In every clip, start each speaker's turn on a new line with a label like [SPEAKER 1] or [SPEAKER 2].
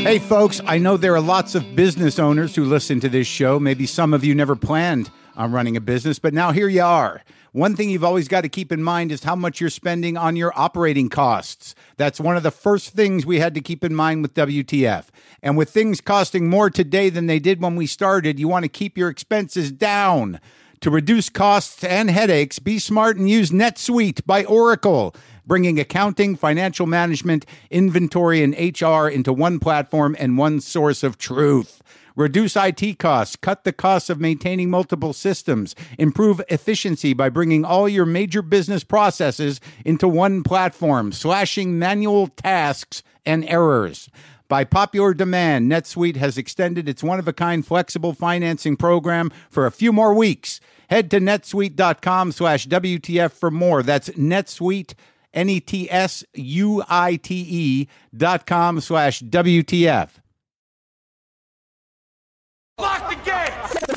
[SPEAKER 1] Hey folks, I know there are lots of business owners who listen to this show. Maybe some of you never planned on running a business, but now here you are. One thing you've always got to keep in mind is how much you're spending on your operating costs. That's one of the first things we had to keep in mind with WTF. And with things costing more today than they did when we started, you want to keep your expenses down. To reduce costs and headaches, be smart and use NetSuite by Oracle, bringing accounting, financial management, inventory, and HR into one platform and one source of truth. Reduce IT costs, cut the costs of maintaining multiple systems, improve efficiency by bringing all your major business processes into one platform, slashing manual tasks and errors. By popular demand, NetSuite has extended its one-of-a-kind flexible financing program for a few more weeks. Head to netsuite.com/WTF for more. That's NetSuite, NetSuite.com/WTF.
[SPEAKER 2] Lock the gate!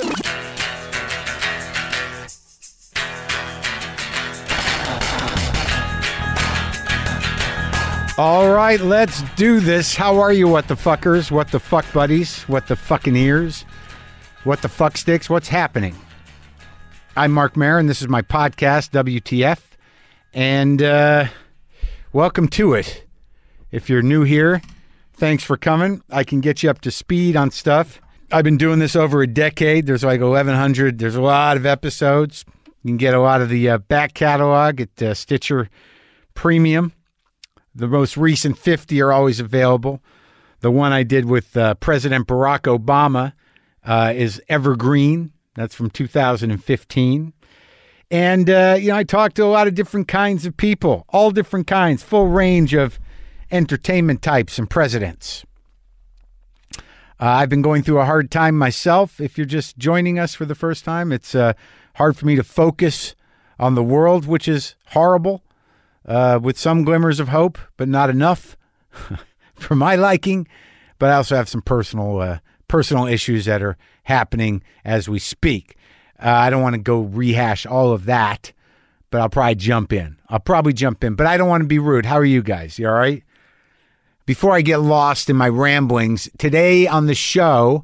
[SPEAKER 1] All right, let's do this. How are you, what the fuckers? What the fuck buddies? What the fucking ears? What the fuck sticks? What's happening? I'm Mark Maron. This is my podcast, WTF. And welcome to it. If you're new here, thanks for coming. I can get you up to speed on stuff. I've been doing this over a decade. There's like 1,100. There's a lot of episodes. You can get a lot of the back catalog at Stitcher Premium. The most recent 50 are always available. The one I did with President Barack Obama is evergreen. That's from 2015. And, I talked to a lot of different kinds of people, all different kinds, full range of entertainment types and presidents. I've been going through a hard time myself. If you're just joining us for the first time, it's hard for me to focus on the world, which is horrible, with some glimmers of hope, but not enough for my liking. But I also have some personal issues that are happening as we speak. I don't want to go rehash all of that, but I'll probably jump in. But I don't want to be rude. How are you guys? You all right? Before I get lost in my ramblings, today on the show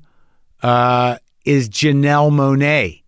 [SPEAKER 1] is Janelle Monáe.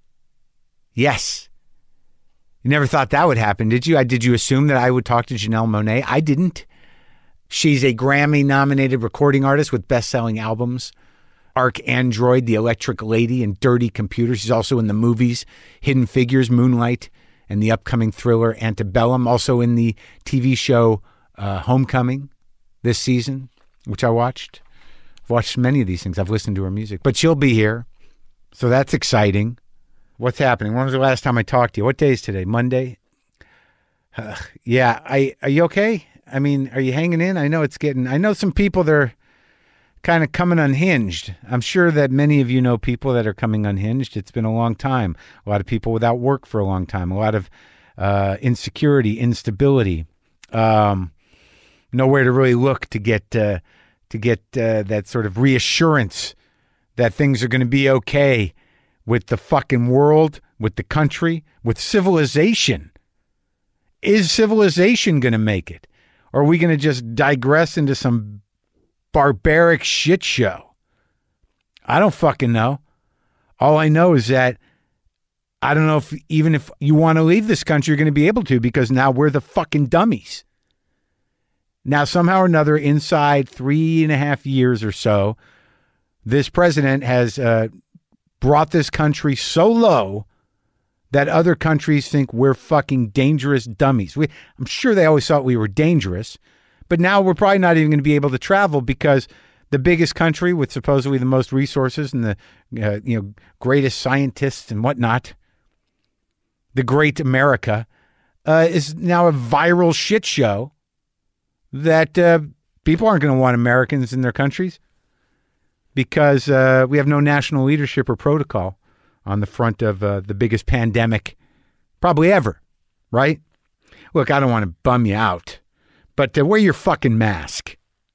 [SPEAKER 1] Yes. You never thought that would happen, did you? Did you assume that I would talk to Janelle Monáe? I didn't. She's a Grammy-nominated recording artist with best-selling albums. ArchAndroid, The Electric Lady, and Dirty Computer. She's also in the movies Hidden Figures, Moonlight, and the upcoming thriller Antebellum. Also in the TV show Homecoming this season, which I watched. I've watched many of these things. I've listened to her music. But she'll be here, so that's exciting. What's happening? When was the last time I talked to you? What day is today? Monday? Yeah. Are you okay? I mean, are you hanging in? I know some people that are kind of coming unhinged. I'm sure that many of you know people that are coming unhinged. It's been a long time. A lot of people without work for a long time. A lot of insecurity, instability. Nowhere to really look to get that sort of reassurance that things are going to be okay with the fucking world, with the country, with civilization. Is civilization going to make it? Or are we going to just digress into some barbaric shit show? I don't fucking know. All I know is that I don't know if even if you want to leave this country, you're going to be able to, because now we're the fucking dummies. Now, somehow or another, inside 3.5 years or so, this president has brought this country so low that other countries think we're fucking dangerous dummies. I'm sure they always thought we were dangerous, but now we're probably not even going to be able to travel because the biggest country with supposedly the most resources and the greatest scientists and whatnot, the great America, is now a viral shit show that people aren't going to want Americans in their countries because we have no national leadership or protocol on the front of the biggest pandemic probably ever, right? Look, I don't want to bum you out, but wear your fucking mask.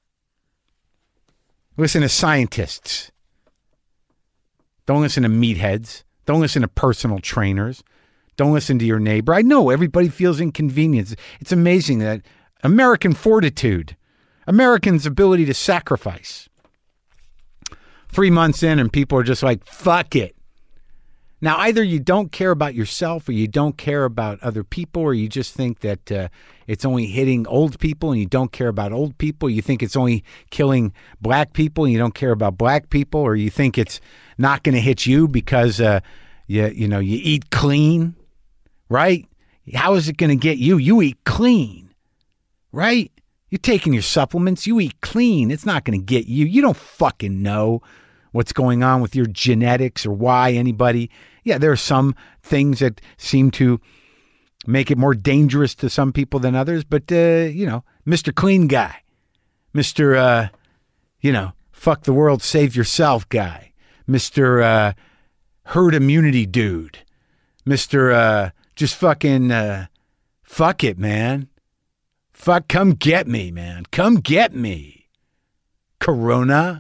[SPEAKER 1] Listen to scientists. Don't listen to meatheads. Don't listen to personal trainers. Don't listen to your neighbor. I know everybody feels inconvenience. It's amazing that American fortitude, Americans' ability to sacrifice. 3 months in and people are just like, fuck it. Now, either you don't care about yourself or you don't care about other people, or you just think that it's only hitting old people and you don't care about old people. You think it's only killing black people and you don't care about black people, or you think it's not going to hit you because you eat clean, right? How is it going to get you? You eat clean, right? You're taking your supplements. You eat clean. It's not going to get you. You don't fucking know what's going on with your genetics or why anybody. Yeah, there are some things that seem to make it more dangerous to some people than others. But, Mr. Clean guy, Mr., fuck the world, save yourself guy, Mr. Herd immunity dude, Mr. Just fucking fuck it, man. Fuck, come get me, man. Come get me. Corona.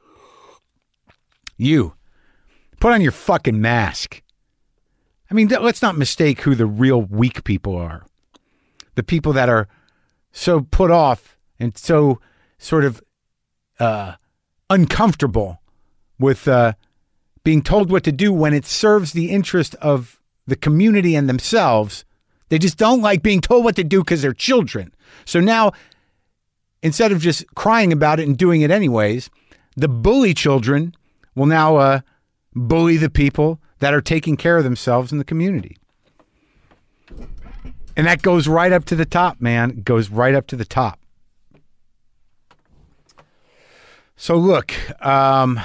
[SPEAKER 1] You. Put on your fucking mask. I mean, let's not mistake who the real weak people are. The people that are so put off and so sort of uncomfortable with being told what to do when it serves the interest of the community and themselves. They just don't like being told what to do because they're children. So now, instead of just crying about it and doing it anyways, the bully children will now bully the people that are taking care of themselves in the community. And that goes right up to the top, man. It goes right up to the top. So look, I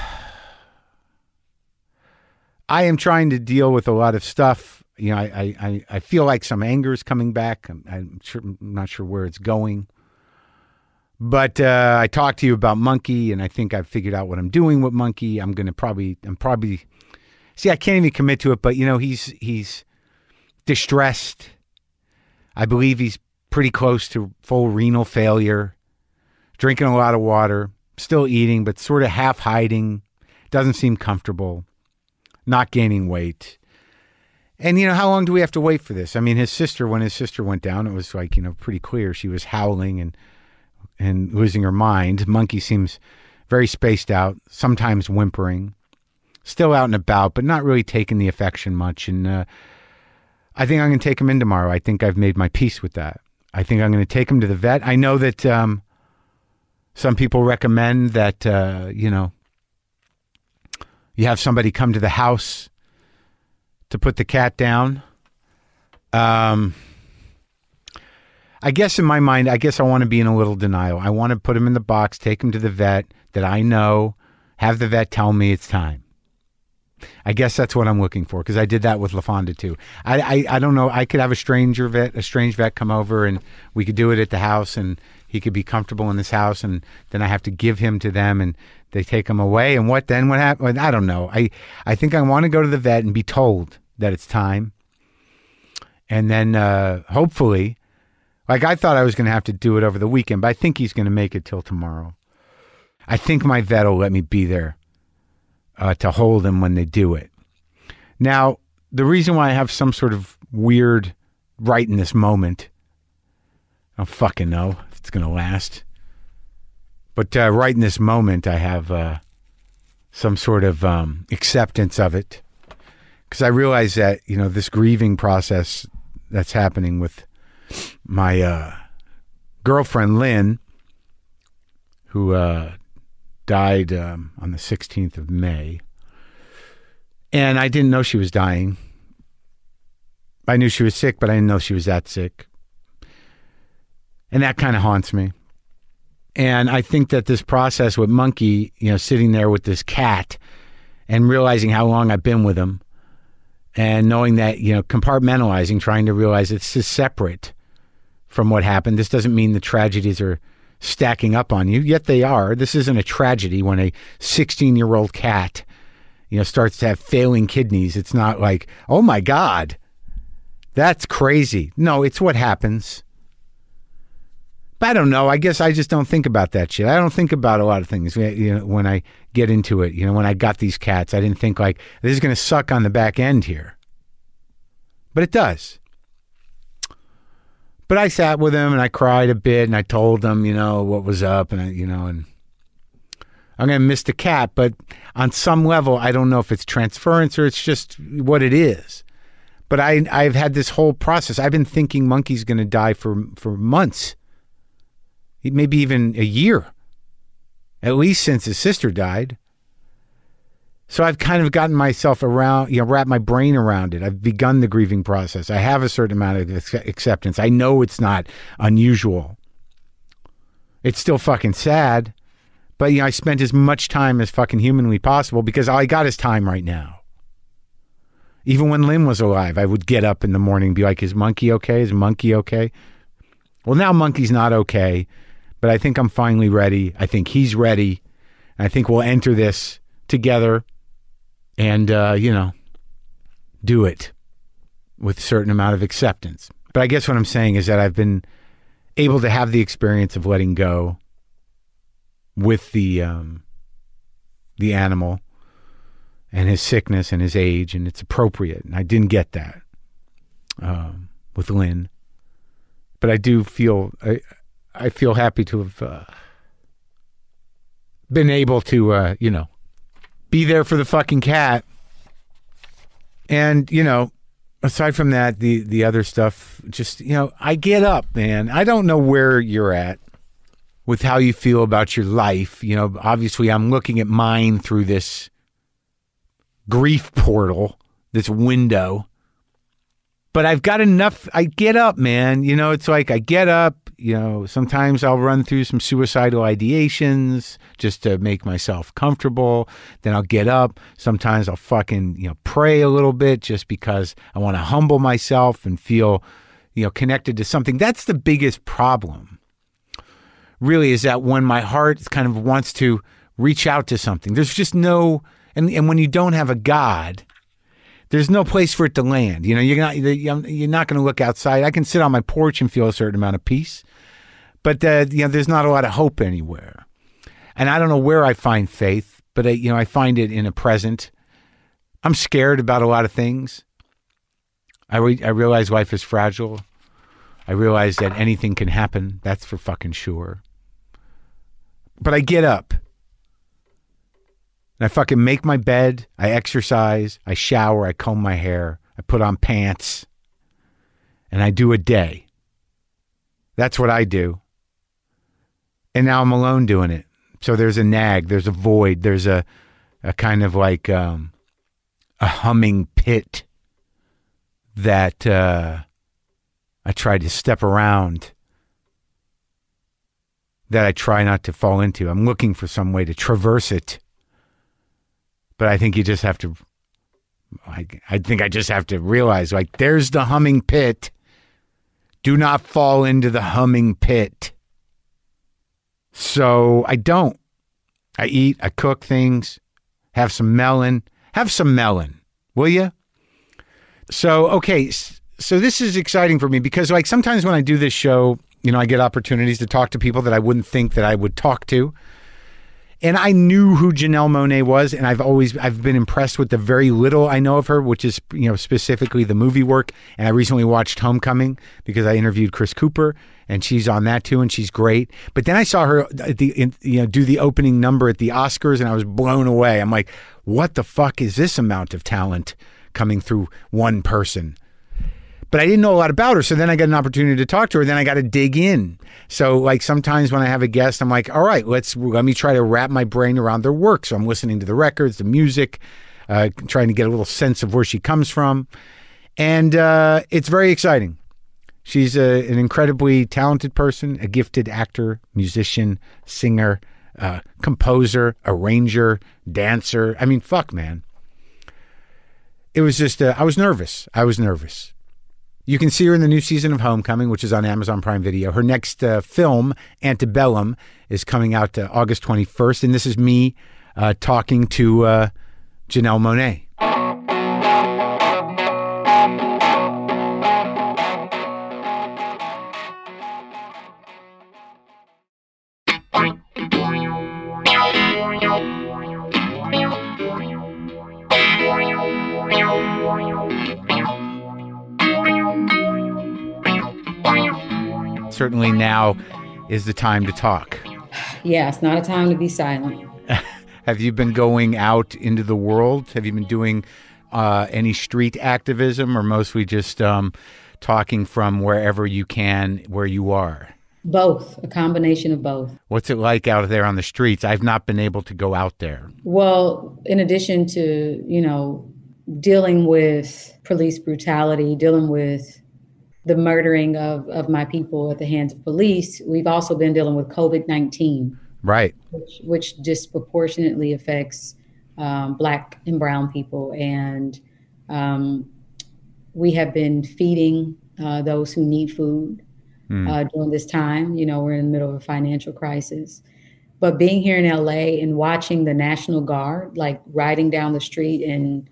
[SPEAKER 1] am trying to deal with a lot of stuff. You know, I feel like some anger is coming back. I'm not sure where it's going. But I talked to you about Monkey, and I think I've figured out what I'm doing with Monkey. I'm probably see, I can't even commit to it, but he's distressed. I believe he's pretty close to full renal failure, drinking a lot of water, still eating, but sort of half hiding, doesn't seem comfortable, not gaining weight. And, how long do we have to wait for this? I mean, when his sister went down, it was like, pretty clear. She was howling and losing her mind. Monkey seems very spaced out, sometimes whimpering, still out and about, but not really taking the affection much. And I think I'm going to take him in tomorrow. I think I've made my peace with that. I think I'm going to take him to the vet. I know that some people recommend that, you have somebody come to the house to put the cat down. I guess in my mind, I want to be in a little denial. I want to put him in the box, take him to the vet that I know, have the vet tell me it's time. I guess that's what I'm looking for, because I did that with LaFonda too. I don't know. I could have a strange vet come over, and we could do it at the house, and he could be comfortable in this house, and then I have to give him to them, and they take him away. And what happens? I don't know. I think I want to go to the vet and be told that it's time. And then hopefully, like I thought I was going to have to do it over the weekend, but I think he's going to make it till tomorrow. I think my vet will let me be there to hold him when they do it. Now, the reason why I have some sort of weird right in this moment, I don't fucking know if it's going to last. But right in this moment, I have some sort of acceptance of it. Because I realize that, this grieving process that's happening with my girlfriend, Lynn, who died on the 16th of May. And I didn't know she was dying. I knew she was sick, but I didn't know she was that sick. And that kind of haunts me. And I think that this process with Monkey, sitting there with this cat and realizing how long I've been with him, and knowing that, compartmentalizing, trying to realize it's just separate from what happened. This doesn't mean the tragedies are stacking up on you, yet they are. This isn't a tragedy when a 16-year-old cat, starts to have failing kidneys. It's not like, oh my God, that's crazy. No, it's what happens. But I don't know. I guess I just don't think about that shit. I don't think about a lot of things when I get into it. When I got these cats, I didn't think like, this is going to suck on the back end here. But it does. But I sat with him and I cried a bit and I told him, what was up and and I'm going to miss the cat, but on some level, I don't know if it's transference or it's just what it is. But I've had this whole process. I've been thinking Monkey's going to die for months, maybe even a year, at least since his sister died. So I've kind of gotten myself around, wrap my brain around it. I've begun the grieving process. I have a certain amount of acceptance. I know it's not unusual. It's still fucking sad. But, I spent as much time as fucking humanly possible because all I got is time right now. Even when Lynn was alive, I would get up in the morning and be like, is Monkey okay? Is Monkey okay? Well, now Monkey's not okay, but I think I'm finally ready. I think he's ready. I think we'll enter this together and, do it with a certain amount of acceptance. But I guess what I'm saying is that I've been able to have the experience of letting go with the animal and his sickness and his age, and it's appropriate. And I didn't get that with Lynn, but I do feel I feel happy to have been able to be there for the fucking cat. And aside from that, the other stuff, just I get up, man. I don't know where you're at with how you feel about your life. Obviously I'm looking at mine through this grief portal, this window. But I've got enough. I get up, man. It's like I get up, sometimes I'll run through some suicidal ideations just to make myself comfortable. Then I'll get up. Sometimes I'll fucking, pray a little bit just because I want to humble myself and feel, connected to something. That's the biggest problem. Really, is that when my heart kind of wants to reach out to something, there's just no, and when you don't have a God, there's no place for it to land. You're not going to look outside. I can sit on my porch and feel a certain amount of peace, but there's not a lot of hope anywhere. And I don't know where I find faith, but I find it in a present. I'm scared about a lot of things. I realize life is fragile. I realize that anything can happen. That's for fucking sure. But I get up. And I fucking make my bed. I exercise. I shower. I comb my hair. I put on pants. And I do a day. That's what I do. And now I'm alone doing it. So there's a nag. There's a void. There's a kind of like a humming pit that I try to step around, that I try not to fall into. I'm looking for some way to traverse it. But I think you just have to, I think I just have to realize, like, there's the humming pit. Do not fall into the humming pit. So I don't. I eat, I cook things, have some melon. Have some melon, will you? So, okay, so this is exciting for me because, like, sometimes when I do this show, I get opportunities to talk to people that I wouldn't think that I would talk to. And I knew who Janelle Monáe was, and I've been impressed with the very little I know of her, which is, specifically the movie work. And I recently watched Homecoming because I interviewed Chris Cooper, and she's on that too, and she's great. But then I saw her do the opening number at the Oscars, and I was blown away. I'm like, what the fuck is this amount of talent coming through one person? But I didn't know a lot about her, so then I got an opportunity to talk to her, then I got to dig in. So, like, sometimes when I have a guest, I'm like, all right, let me try to wrap my brain around their work. So I'm listening to the records, the music, trying to get a little sense of where she comes from. And it's very exciting. She's an incredibly talented person, a gifted actor, musician, singer, composer, arranger, dancer. I mean, fuck, man. It was just, I was nervous. You can see her in the new season of Homecoming, which is on Amazon Prime Video. Her next film, Antebellum, is coming out August 21st. And this is me talking to Janelle Monáe. certainly now is the time to talk.
[SPEAKER 3] Yeah, it's not a time to be silent.
[SPEAKER 1] Have you been going out into the world? Have you been doing any street activism, or mostly just talking from wherever you can, where you are?
[SPEAKER 3] Both, a combination of both.
[SPEAKER 1] What's it like out there on the streets? I've not been able to go out there.
[SPEAKER 3] Well, in addition to, dealing with police brutality, dealing with the murdering of my people at the hands of police, we've also been dealing with COVID-19.
[SPEAKER 1] Right.
[SPEAKER 3] Which disproportionately affects Black and brown people. And we have been feeding those who need food during this time. We're in the middle of a financial crisis. But being here in LA and watching the National Guard, like riding down the street, and,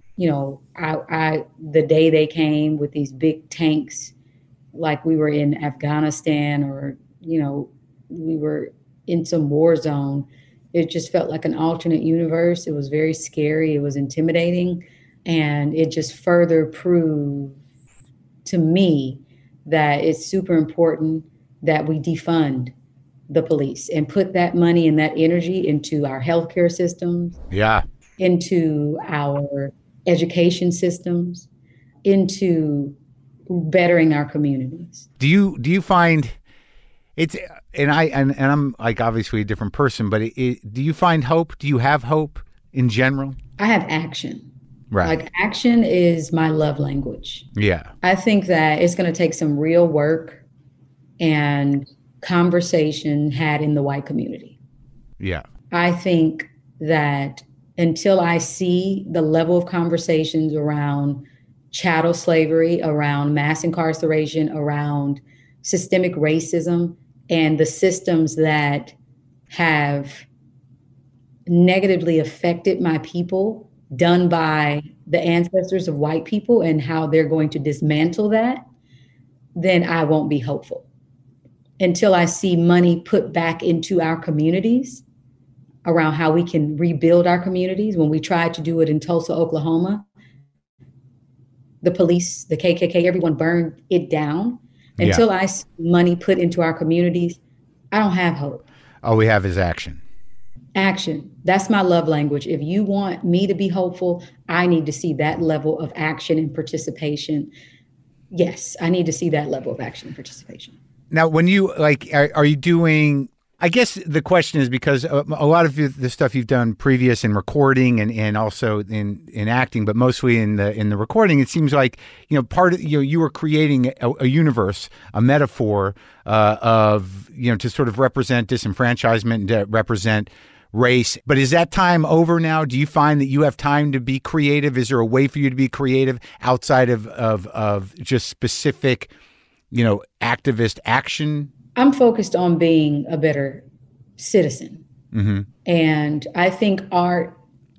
[SPEAKER 3] the day they came with these big tanks, like we were in Afghanistan, or, we were in some war zone, it just felt like an alternate universe. It was very scary. It was intimidating. And it just further proved to me that it's super important that we defund the police and put that money and that energy into our healthcare systems, into our education systems, into bettering our communities.
[SPEAKER 1] Do you find it's, and I'm like obviously a different person, but do you find hope? Do you have hope in general?
[SPEAKER 3] I have action.
[SPEAKER 1] Right.
[SPEAKER 3] Like action is my love language.
[SPEAKER 1] Yeah.
[SPEAKER 3] I think that it's going to take some real work and conversation had in the white community.
[SPEAKER 1] Yeah.
[SPEAKER 3] I think that until I see the level of conversations around chattel slavery, around mass incarceration, around systemic racism, and the systems that have negatively affected my people, done by the ancestors of white people, and how they're going to dismantle that, then I won't be hopeful. Until I see money put back into our communities around how we can rebuild our communities. When we tried to do it in Tulsa, Oklahoma, the police, the KKK, everyone burned it down. Until I see money put into our communities, I don't have hope.
[SPEAKER 1] All we have is action.
[SPEAKER 3] Action. That's my love language. If you want me to be hopeful, I need to see that level of action and participation. Yes, I need to see that level of action and participation.
[SPEAKER 1] Now, when you are you doing, I guess the question is because a lot of the stuff you've done previous in recording and also in acting, but mostly in the recording, it seems like, part of, you were creating a universe, a metaphor of, to sort of represent disenfranchisement and to represent race. But is that time over now? Do you find that you have time to be creative? Is there a way for you to be creative outside of just specific, activist action?
[SPEAKER 3] I'm focused on being a better citizen. Mm-hmm. And I think art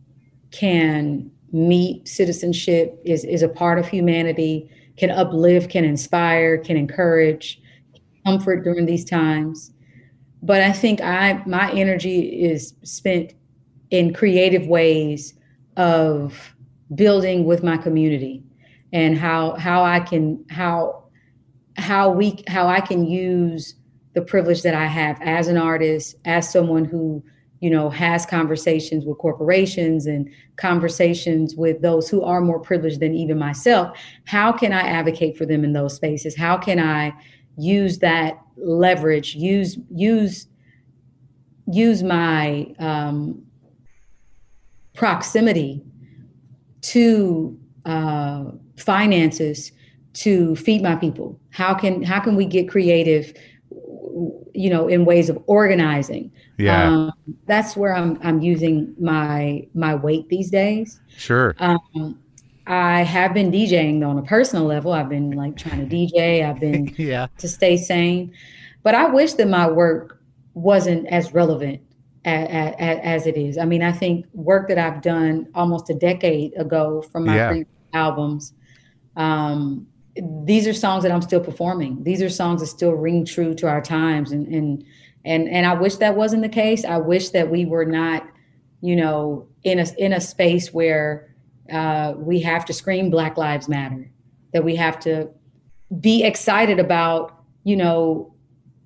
[SPEAKER 3] can meet citizenship, is a part of humanity, can uplift, can inspire, can encourage, comfort during these times. But I think my energy is spent in creative ways of building with my community, and how I can use the privilege that I have as an artist, as someone who, has conversations with corporations and conversations with those who are more privileged than even myself. How can I advocate for them in those spaces? How can I use that leverage, use my proximity to finances to feed my people? How can we get creative, in ways of organizing?
[SPEAKER 1] Yeah.
[SPEAKER 3] That's where I'm using my weight these days.
[SPEAKER 1] Sure.
[SPEAKER 3] I have been DJing though on a personal level. I've been trying to DJ. I've been to stay sane, but I wish that my work wasn't as relevant as it is. I mean, I think work that I've done almost a decade ago from my previous albums, these are songs that I'm still performing. These are songs that still ring true to our times. And I wish that wasn't the case. I wish that we were not, in a space where we have to scream Black Lives Matter, that we have to be excited about,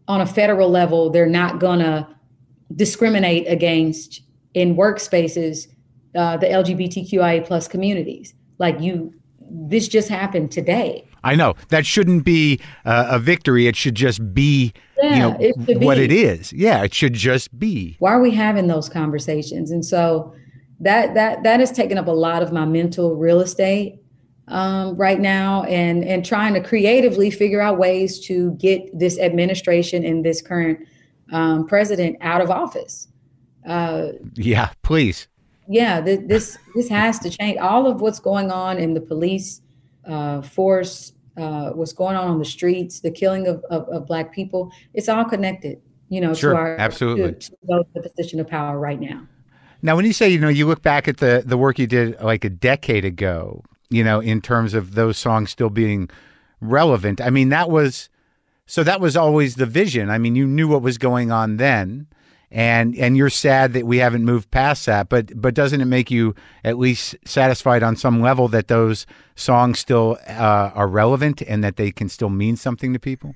[SPEAKER 3] on a federal level, they're not going to discriminate against in workspaces the LGBTQIA plus communities. Like this just happened today.
[SPEAKER 1] I know that shouldn't be a victory. It should just be,
[SPEAKER 3] it should
[SPEAKER 1] what
[SPEAKER 3] be.
[SPEAKER 1] it is. Yeah, it should just be.
[SPEAKER 3] Why are we having those conversations? And so that has taken up a lot of my mental real estate right now, and trying to creatively figure out ways to get this administration and this current president out of office.
[SPEAKER 1] Yeah, please.
[SPEAKER 3] Yeah, this has to change. All of what's going on in the police force, what's going on the streets, the killing of Black people, it's all connected,
[SPEAKER 1] Sure, absolutely.
[SPEAKER 3] to those in the position of power right now.
[SPEAKER 1] Now, when you say, you look back at the work you did like a decade ago, in terms of those songs still being relevant, I mean, that was always the vision. I mean, you knew what was going on then, and you're sad that we haven't moved past that, but doesn't it make you at least satisfied on some level that those songs still are relevant and that they can still mean something to people?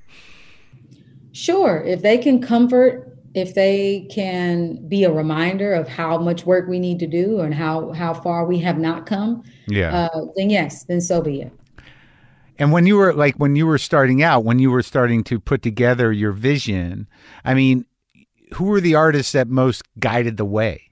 [SPEAKER 1] Sure.
[SPEAKER 3] If they can comfort, if they can be a reminder of how much work we need to do and how far we have not come, then yes, then so be it.
[SPEAKER 1] And when you were starting out, when you were starting to put together your vision, I mean, who were the artists that most guided the way?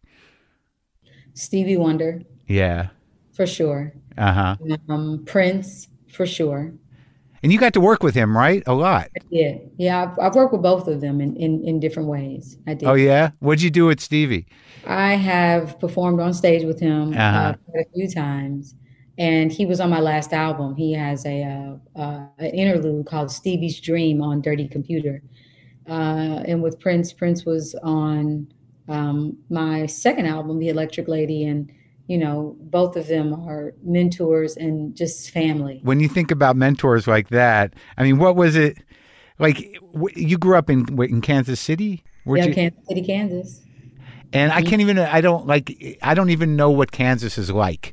[SPEAKER 1] Stevie Wonder. Yeah. For sure. Uh-huh. Prince, for sure. And you got to work with him, right? A lot.
[SPEAKER 3] I did. Yeah, I've worked with both of them in different ways. I did.
[SPEAKER 1] Oh, yeah? What'd you do with Stevie?
[SPEAKER 3] I have performed on stage with him quite a few times. And he was on my last album. He has an interlude called Stevie's Dream on Dirty Computer. And with Prince was on my second album, The Electric Lady. And both of them are mentors and just family.
[SPEAKER 1] When you think about mentors like that, I mean, what was it like? You grew up in Kansas City?
[SPEAKER 3] Kansas City, Kansas.
[SPEAKER 1] And I can't even, I don't even know what Kansas is like.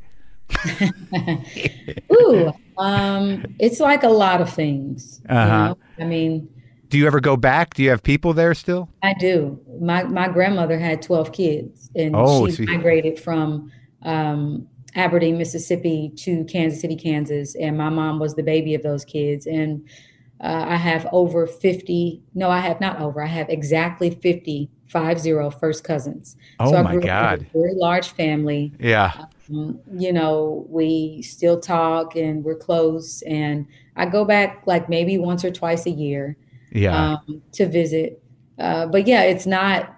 [SPEAKER 3] Ooh, it's like a lot of things. I mean,
[SPEAKER 1] do you ever go back? Do you have people there still?
[SPEAKER 3] I do. My grandmother had 12 kids, and she migrated from Aberdeen, Mississippi to Kansas City, Kansas. And my mom was the baby of those kids. And I have I have exactly 50 first cousins.
[SPEAKER 1] Oh,
[SPEAKER 3] so I
[SPEAKER 1] my
[SPEAKER 3] grew
[SPEAKER 1] God.
[SPEAKER 3] up with a very large family.
[SPEAKER 1] Yeah.
[SPEAKER 3] We still talk and we're close. And I go back like maybe once or twice a year to visit. But yeah, it's not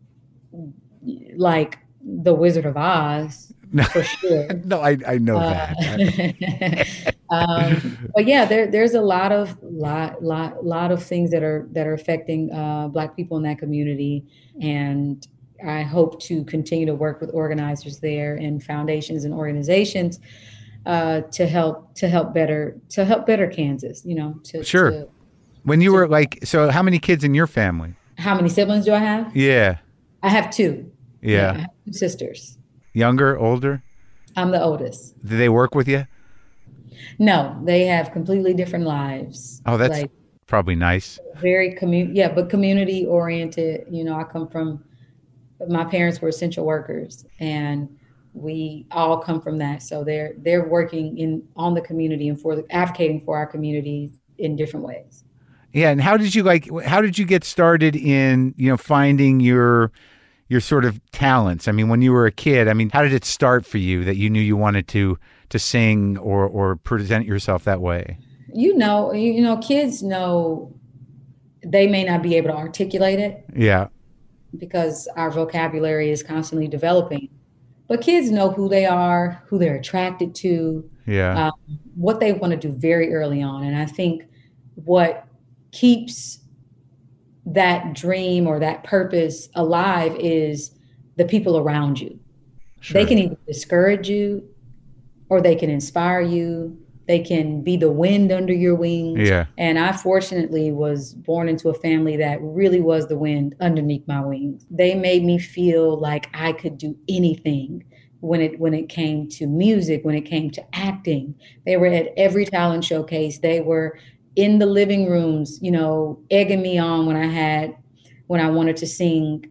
[SPEAKER 3] like the Wizard of Oz. For sure.
[SPEAKER 1] No, I know that.
[SPEAKER 3] But yeah, there's a lot of things that are affecting Black people in that community, and I hope to continue to work with organizers there and foundations and organizations to help better Kansas.
[SPEAKER 1] Sure. When you were so how many kids in your family?
[SPEAKER 3] How many siblings do I have?
[SPEAKER 1] Yeah.
[SPEAKER 3] I have two.
[SPEAKER 1] Yeah.
[SPEAKER 3] I have two sisters.
[SPEAKER 1] Younger, older?
[SPEAKER 3] I'm the oldest.
[SPEAKER 1] Do they work with you?
[SPEAKER 3] No, they have completely different lives.
[SPEAKER 1] Oh, that's probably nice.
[SPEAKER 3] Very but community oriented. I come from, my parents were essential workers, and we all come from that. So they're working on the community and advocating for our communities in different ways.
[SPEAKER 1] Yeah, and how did you get started in finding your sort of talents? I mean, when you were a kid, I mean, how did it start for you that you knew you wanted to sing or present yourself that way?
[SPEAKER 3] Kids know they may not be able to articulate it.
[SPEAKER 1] Yeah.
[SPEAKER 3] Because our vocabulary is constantly developing. But kids know who they are, who they're attracted to, what they want to do very early on. And I think what keeps that dream or that purpose alive is the people around you. Sure. They can either discourage you or they can inspire you. They can be the wind under your wings.
[SPEAKER 1] Yeah. And
[SPEAKER 3] I fortunately was born into a family that really was the wind underneath my wings. They made me feel like I could do anything when it came to music, when it came to acting. They were at every talent showcase. They were in the living rooms, egging me on when I wanted to sing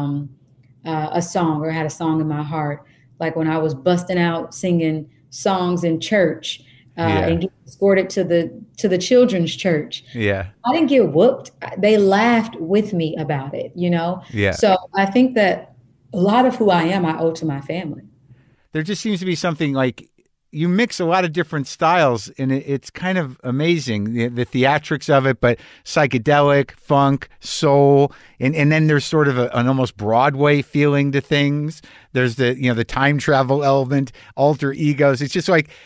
[SPEAKER 3] a song or had a song in my heart. Like when I was busting out singing songs in church and getting escorted to the children's church.
[SPEAKER 1] Yeah.
[SPEAKER 3] I didn't get whooped. They laughed with me about it,
[SPEAKER 1] Yeah.
[SPEAKER 3] So I think that a lot of who I am, I owe to my family.
[SPEAKER 1] There just seems to be something like you mix a lot of different styles, and it's kind of amazing, the theatrics of it, but psychedelic, funk, soul, and then there's sort of an almost Broadway feeling to things. There's the time travel element, alter egos. It's just like,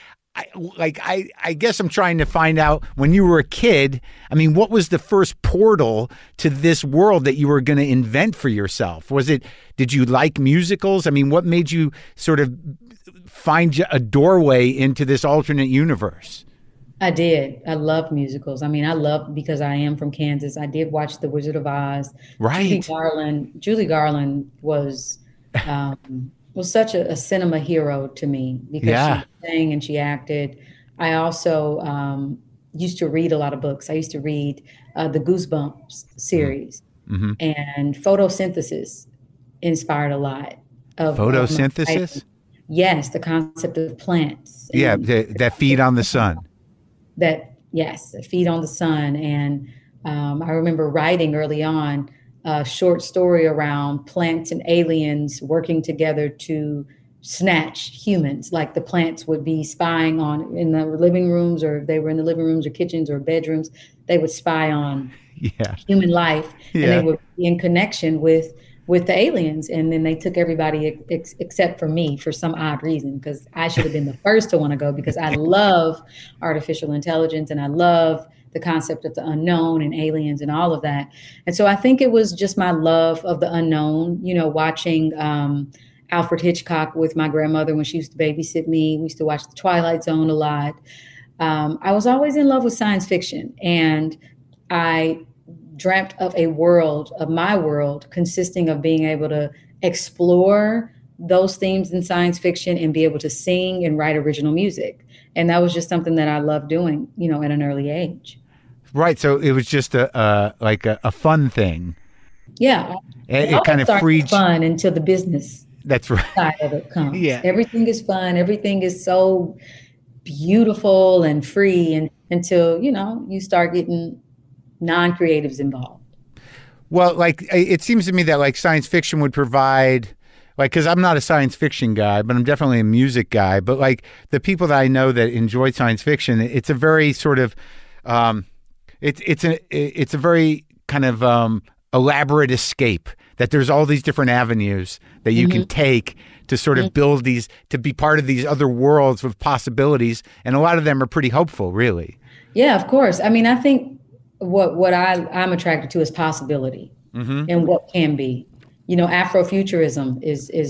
[SPEAKER 1] I guess I'm trying to find out, when you were a kid, I mean, what was the first portal to this world that you were going to invent for yourself? Did you like musicals? I mean, what made you sort of find a doorway into this alternate universe?
[SPEAKER 3] I did. I love musicals. I mean, because I am from Kansas. I did watch The Wizard of Oz.
[SPEAKER 1] Right.
[SPEAKER 3] Julie Garland was such a cinema hero to me because she sang and she acted. I also used to read a lot of books. I used to read the Goosebumps series, and photosynthesis inspired a lot of
[SPEAKER 1] photosynthesis.
[SPEAKER 3] Yes, the concept of plants.
[SPEAKER 1] That feed on the sun.
[SPEAKER 3] That feed on the sun. And I remember writing early on a short story around plants and aliens working together to snatch humans. Like the plants would be spying on in the living rooms, or if they were in the living rooms or kitchens or bedrooms, they would spy on human life, and they would be in connection with the aliens. And then they took everybody except for me for some odd reason, because I should have been the first to want to go, because I love artificial intelligence and I love the concept of the unknown and aliens and all of that. And so I think it was just my love of the unknown, watching Alfred Hitchcock with my grandmother when she used to babysit me. We used to watch The Twilight Zone a lot. I was always in love with science fiction, and I dreamt of my world consisting of being able to explore those themes in science fiction and be able to sing and write original music. And that was just something that I loved doing, at an early age.
[SPEAKER 1] Right. So it was just a fun thing.
[SPEAKER 3] Yeah.
[SPEAKER 1] It kind of freed
[SPEAKER 3] fun until the business
[SPEAKER 1] That's right.
[SPEAKER 3] side of it comes.
[SPEAKER 1] Yeah.
[SPEAKER 3] Everything is fun. Everything is so beautiful and free, and until, you start getting non-creatives involved.
[SPEAKER 1] Well, it seems to me that science fiction would provide, because I'm not a science fiction guy, but I'm definitely a music guy. But the people that I know that enjoy science fiction, it's a very sort of, it's a very kind of elaborate escape. That there's all these different avenues that you can take to sort of build these, to be part of these other worlds with possibilities, and a lot of them are pretty hopeful, really.
[SPEAKER 3] Yeah, of course. I mean, I think what I'm attracted to is possibility and what can be. Afrofuturism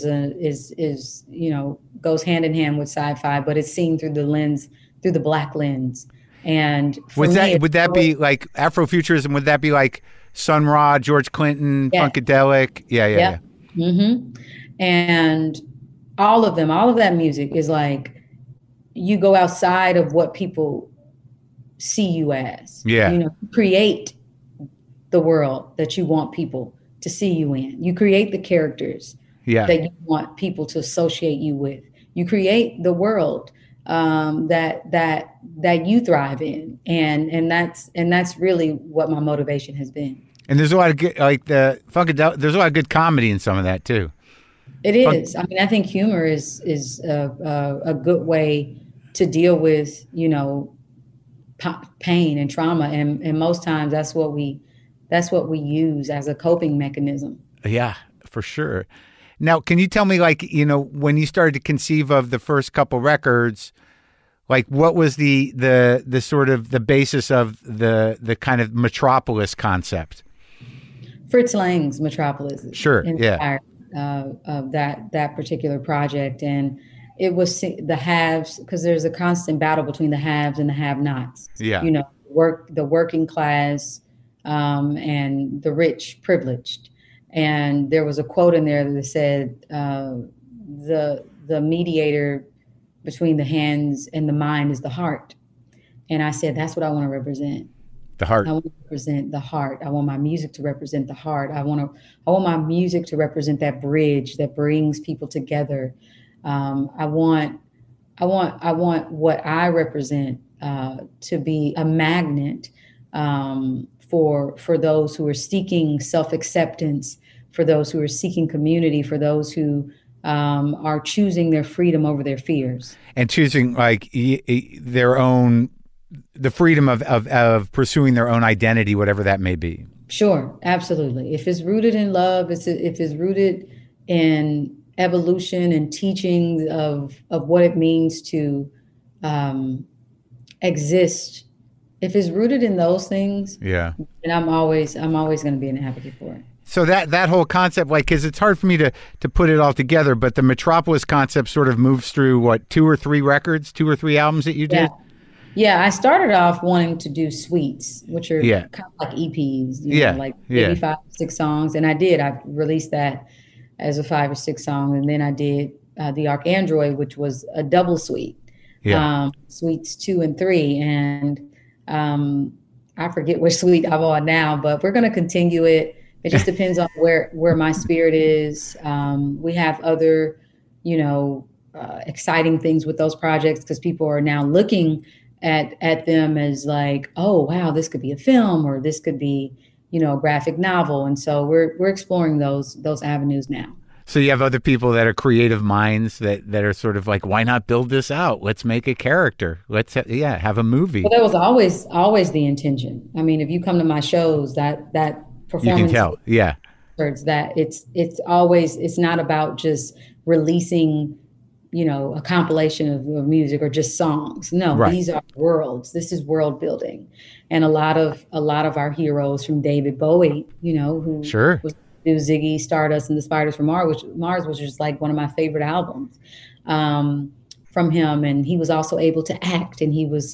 [SPEAKER 3] is goes hand in hand with sci-fi, but it's seen through the Black lens. And
[SPEAKER 1] would that be like Afrofuturism? Would that be like Sun Ra, George Clinton, Funkadelic? Yeah.
[SPEAKER 3] Mm-hmm. And all of that music is like, you go outside of what people see you as. Create the world that you want people to see you in. You create the characters that you want people to associate you with. You create the world that you thrive in, and that's really what my motivation has been.
[SPEAKER 1] And there's a lot of good, there's a lot of good comedy in some of that too.
[SPEAKER 3] It is. I mean, I think humor is a good way to deal with pain and trauma, and most times that's what we use as a coping mechanism.
[SPEAKER 1] Yeah, for sure. Now, can you tell me, when you started to conceive of the first couple records, what was the sort of the basis of the kind of Metropolis concept?
[SPEAKER 3] Fritz Lang's Metropolis.
[SPEAKER 1] Sure.
[SPEAKER 3] Inspired, of that particular project, and it was the haves, because there's a constant battle between the haves and the have-nots.
[SPEAKER 1] Yeah.
[SPEAKER 3] The working class and the rich, privileged. And there was a quote in there that said, the mediator between the hands and the mind is the heart. And I said, that's what I want to represent.
[SPEAKER 1] The heart.
[SPEAKER 3] I want to represent the heart. I want my music to represent the heart. I want my music to represent that bridge that brings people together. I want what I represent to be a magnet for those who are seeking self-acceptance, for those who are seeking community, for those who are choosing their freedom over their fears. And
[SPEAKER 1] choosing like their own, the freedom of pursuing their own identity, whatever that may be.
[SPEAKER 3] Sure, absolutely. If it's rooted in love, if it's rooted in evolution and teaching of what it means to exist, if it's rooted in those things,
[SPEAKER 1] yeah,
[SPEAKER 3] and I'm always going to be an advocate for it.
[SPEAKER 1] So that whole concept, like, because it's hard for me to put it all together, but the Metropolis concept sort of moves through what, 2 or 3 albums that you did?
[SPEAKER 3] Yeah, I started off wanting to do suites, which are kind of like EPs, like maybe 5 or 6 songs. And I did. I released that as a 5 or 6 song. And then I did the Archandroid, which was a double suite, suites 2 and 3. And I forget which suite I'm on now, but we're going to continue it. It just depends on where my spirit is. We have other, exciting things with those projects because people are now looking at them as like, oh wow, this could be a film or this could be, a graphic novel. And so we're exploring those avenues now.
[SPEAKER 1] So you have other people that are creative minds that are sort of like, why not build this out? Let's make a character. Let's have a movie.
[SPEAKER 3] Well, that was always the intention. I mean, if you come to my shows, that performance,
[SPEAKER 1] you can tell,
[SPEAKER 3] that it's not about just releasing, a compilation of music or just songs. No, right. These are worlds. This is world building. And a lot of our heroes, from David Bowie, who was do Ziggy Stardust and the Spiders from Mars, which was like one of my favorite albums from him. And he was also able to act, and he was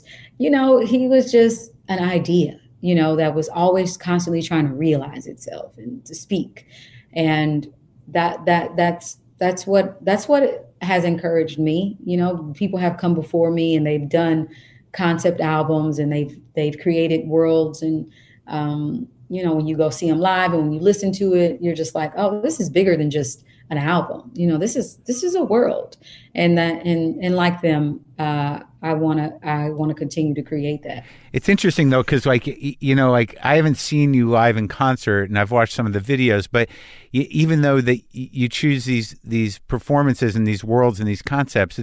[SPEAKER 3] just an idea, that was always constantly trying to realize itself and to speak. And that's what has encouraged me. People have come before me and they've done concept albums and they've created worlds. And, when you go see them live and when you listen to it, you're just like, oh, this is bigger than just an album. This is a world. And like them, I want to continue to create that.
[SPEAKER 1] It's interesting though, because like I haven't seen you live in concert, and I've watched some of the videos. But even though that you choose these performances and these worlds and these concepts,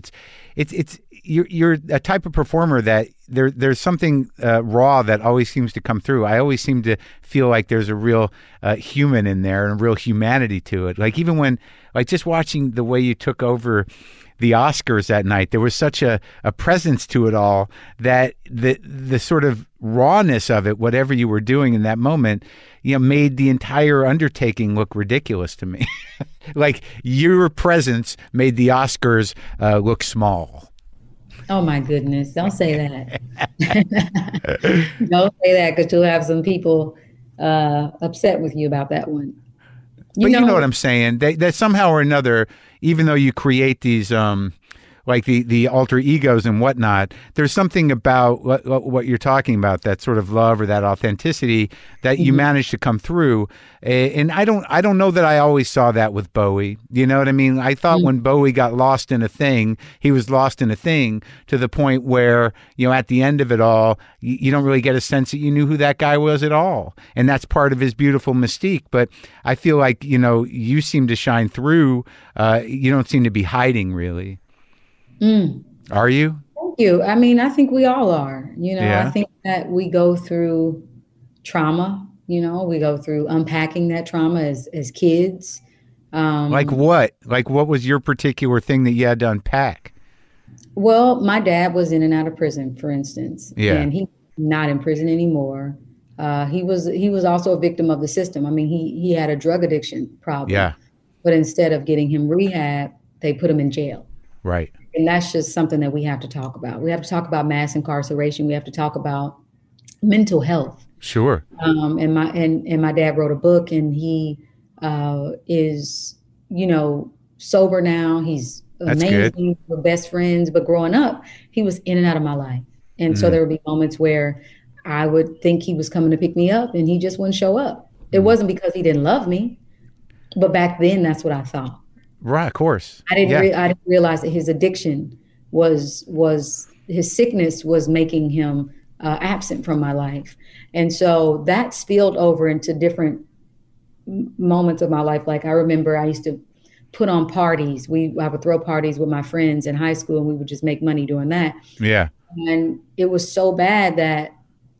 [SPEAKER 1] you're a type of performer that there's something raw that always seems to come through. I always seem to feel like there's a real human in there and a real humanity to it. Like even when, like just watching the way you took over the Oscars that night, there was such a presence to it all that the sort of rawness of it, whatever you were doing in that moment, made the entire undertaking look ridiculous to me. Like your presence made the Oscars look small.
[SPEAKER 3] Oh my goodness. Don't say that. Don't say that, because you'll have some people upset with you about that one.
[SPEAKER 1] You know what I'm saying? That somehow or another, even though you create these like the alter egos and whatnot, there's something about what you're talking about, that sort of love or that authenticity that you manage to come through. And I don't know that I always saw that with Bowie. You know what I mean? I thought when Bowie got lost in a thing, he was lost in a thing to the point where, at the end of it all, you don't really get a sense that you knew who that guy was at all. And that's part of his beautiful mystique. But I feel like, you seem to shine through. You don't seem to be hiding, really. Are you?
[SPEAKER 3] Thank you. I mean, I think we all are. I think that we go through trauma. We go through unpacking that trauma as kids.
[SPEAKER 1] Like what? Like what was your particular thing that you had to unpack?
[SPEAKER 3] Well, my dad was in and out of prison, for instance.
[SPEAKER 1] Yeah.
[SPEAKER 3] And he's not in prison anymore. He was also a victim of the system. I mean, he had a drug addiction problem.
[SPEAKER 1] Yeah.
[SPEAKER 3] But instead of getting him rehab, they put him in jail.
[SPEAKER 1] Right.
[SPEAKER 3] And that's just something that we have to talk about. We have to talk about mass incarceration. We have to talk about mental health.
[SPEAKER 1] Sure.
[SPEAKER 3] And my dad wrote a book, and he is, sober now. He's amazing. We're best friends. But growing up, he was in and out of my life. And so there would be moments where I would think he was coming to pick me up and he just wouldn't show up. It wasn't because he didn't love me, but back then that's what I thought.
[SPEAKER 1] Right, of course.
[SPEAKER 3] I didn't realize that his addiction was his sickness was making him absent from my life. And so that spilled over into different moments of my life. Like I remember I used to put on parties. I would throw parties with my friends in high school and we would just make money doing that.
[SPEAKER 1] Yeah.
[SPEAKER 3] And it was so bad that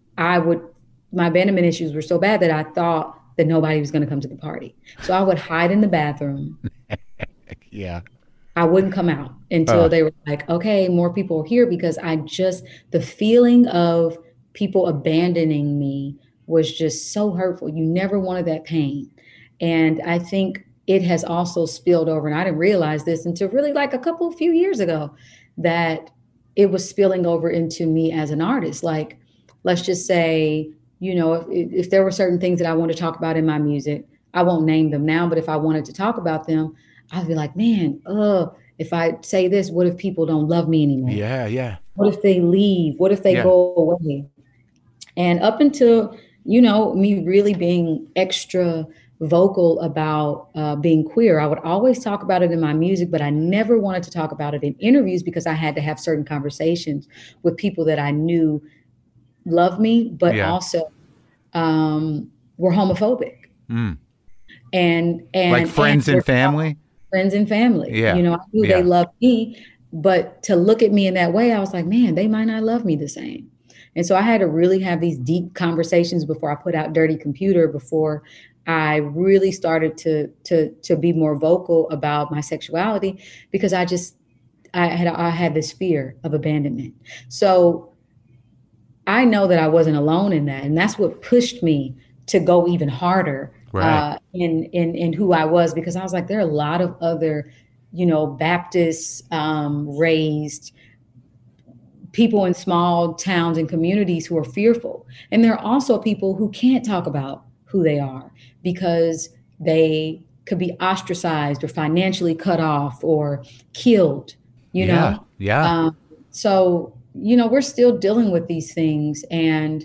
[SPEAKER 3] my abandonment issues were so bad that I thought that nobody was going to come to the party. So I would hide in the bathroom.
[SPEAKER 1] Yeah.
[SPEAKER 3] I wouldn't come out until they were like, okay, more people are here, because the feeling of people abandoning me was just so hurtful. You never wanted that pain. And I think it has also spilled over, and I didn't realize this until really like a few years ago, that it was spilling over into me as an artist. Like, let's just say, if there were certain things that I want to talk about in my music, I won't name them now, but if I wanted to talk about them, I'd be like, man, if I say this, what if people don't love me anymore?
[SPEAKER 1] Yeah, yeah.
[SPEAKER 3] What if they leave? What if they go away? And up until, me really being extra vocal about being queer, I would always talk about it in my music, but I never wanted to talk about it in interviews because I had to have certain conversations with people that I knew loved me, but also were homophobic.
[SPEAKER 1] Mm.
[SPEAKER 3] And
[SPEAKER 1] like friends and family?
[SPEAKER 3] Friends and family.
[SPEAKER 1] Yeah.
[SPEAKER 3] I knew they loved me, but to look at me in that way, I was like, man, they might not love me the same. And so I had to really have these deep conversations before I put out Dirty Computer, before I really started to be more vocal about my sexuality, because I had this fear of abandonment. So I know that I wasn't alone in that. And that's what pushed me to go even harder in who I was, because I was like, there are a lot of other, Baptist raised people in small towns and communities who are fearful. And there are also people who can't talk about who they are because they could be ostracized or financially cut off or killed, know?
[SPEAKER 1] Yeah.
[SPEAKER 3] So, we're still dealing with these things. And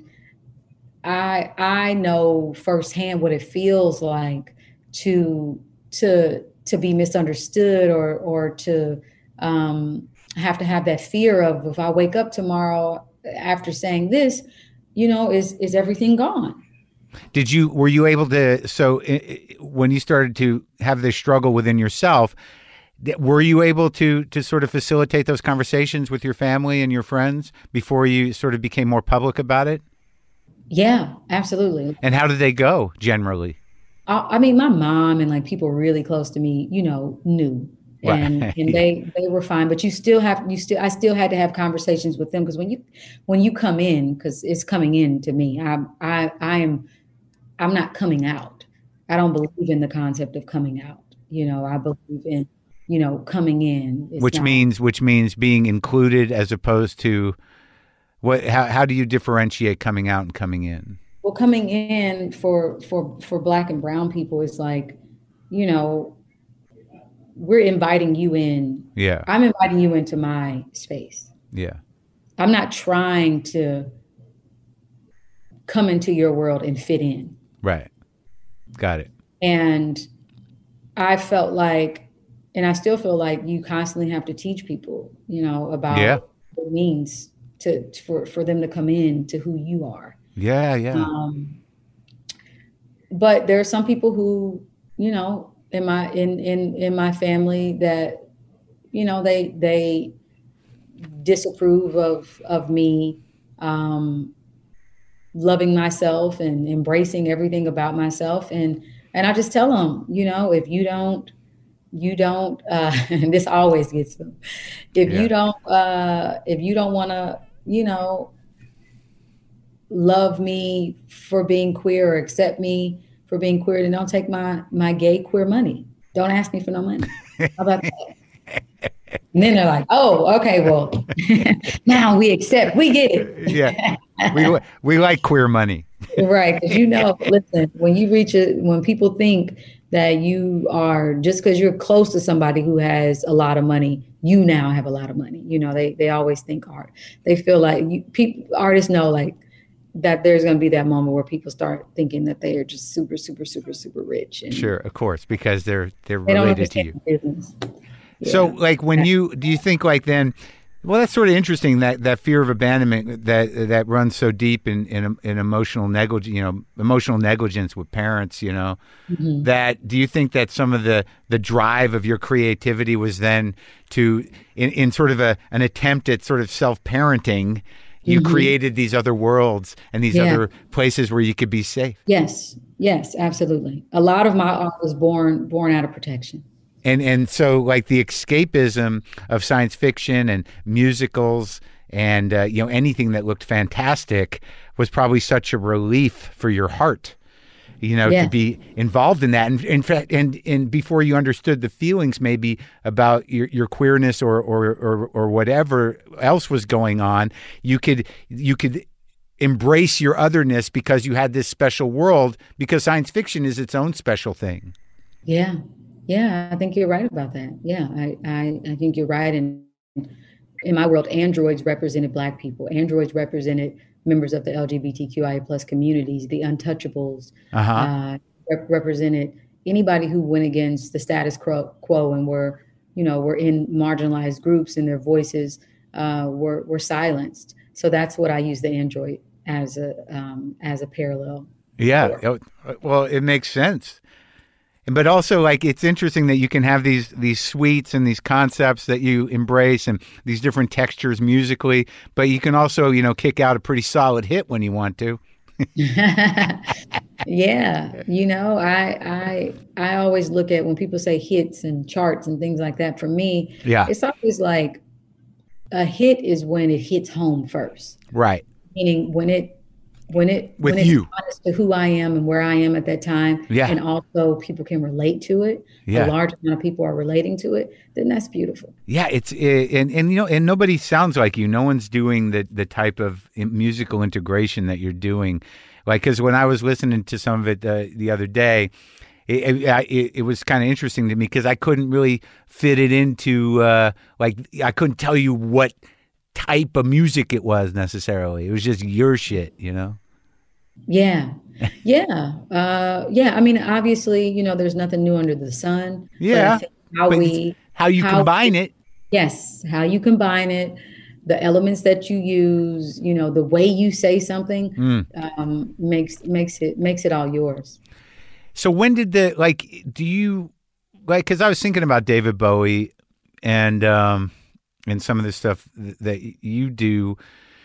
[SPEAKER 3] I know firsthand what it feels like to be misunderstood or to have to have that fear of, if I wake up tomorrow after saying this, is everything gone?
[SPEAKER 1] Were you able to, so when you started to have this struggle within yourself, were you able to sort of facilitate those conversations with your family and your friends before you sort of became more public about it?
[SPEAKER 3] Yeah, absolutely.
[SPEAKER 1] And how did they go generally?
[SPEAKER 3] I mean, my mom and like people really close to me, knew. And they were fine, but I still had to have conversations with them, because when you come in, because it's coming in to me, I'm not coming out. I don't believe in the concept of coming out. I believe in, coming in.
[SPEAKER 1] Which means being included as opposed to how do you differentiate coming out and coming in?
[SPEAKER 3] Well, coming in for Black and brown people is like, we're inviting you in.
[SPEAKER 1] Yeah.
[SPEAKER 3] I'm inviting you into my space.
[SPEAKER 1] Yeah.
[SPEAKER 3] I'm not trying to come into your world and fit in.
[SPEAKER 1] Right. Got it.
[SPEAKER 3] And I felt like, and I still feel like, you constantly have to teach people, about what it means for them to come in to who you are.
[SPEAKER 1] Yeah. Yeah.
[SPEAKER 3] But there are some people who, in my family that, they disapprove of me loving myself and embracing everything about myself. And I just tell them, if you don't, and this always gets them. If you don't want to, love me for being queer or accept me for being queer, then don't take my gay queer money. Don't ask me for no money. How about that? And then they're like, oh, okay, well, now we get it.
[SPEAKER 1] Yeah. We like queer money.
[SPEAKER 3] Right. Because listen, when people think that you are, just because you're close to somebody who has a lot of money, you now have a lot of money. They always think art. They feel like artists know, like, that there's going to be that moment where people start thinking that they are just super, super, super, super rich. And
[SPEAKER 1] Sure, of course, because they're
[SPEAKER 3] they don't
[SPEAKER 1] related to
[SPEAKER 3] understand
[SPEAKER 1] you.
[SPEAKER 3] the business.
[SPEAKER 1] So,
[SPEAKER 3] Yeah.
[SPEAKER 1] like, do you think like then? Well, that's sort of interesting that fear of abandonment that runs so deep in emotional negligence with parents. That do you think that some of the drive of your creativity was then to in sort of an attempt at sort of self-parenting, you created these other worlds and these other places where you could be safe.
[SPEAKER 3] Yes, absolutely. A lot of my art was born out of protection.
[SPEAKER 1] And so like the escapism of science fiction and musicals and anything that looked fantastic was probably such a relief for your heart, to be involved in that. And in fact, and before you understood the feelings maybe about your queerness or whatever else was going on, you could embrace your otherness because you had this special world, because science fiction is its own special thing.
[SPEAKER 3] Yeah, I think you're right about that. Yeah, I think you're right. And in my world, androids represented Black people. Androids represented members of the LGBTQIA plus communities. The untouchables represented anybody who went against the status quo and were in marginalized groups and their voices were silenced. So that's what I use the android as a parallel.
[SPEAKER 1] Yeah, well, it makes sense. But also, like, it's interesting that you can have these suites and these concepts that you embrace and these different textures musically, but you can also, kick out a pretty solid hit when you want to.
[SPEAKER 3] Yeah. I always look at when people say hits and charts and things like that. For me, it's always like a hit is when it hits home first.
[SPEAKER 1] Right.
[SPEAKER 3] Meaning when it's honest to who I am and where I am at that time, and also people can relate to it. A large amount of people are relating to it. Then that's beautiful. Yeah,
[SPEAKER 1] and nobody sounds like you. No one's doing the type of musical integration that you're doing. Like, because when I was listening to some of it the other day, it was kind of interesting to me because I couldn't really fit it into I couldn't tell you what type of music it was necessarily. It was just your shit,
[SPEAKER 3] Yeah. I mean, obviously, there's nothing new under the sun.
[SPEAKER 1] Yeah. How you combine it.
[SPEAKER 3] Yes. How you combine it, the elements that you use, the way you say something, makes it all yours.
[SPEAKER 1] So when did because I was thinking about David Bowie and some of the stuff that you do.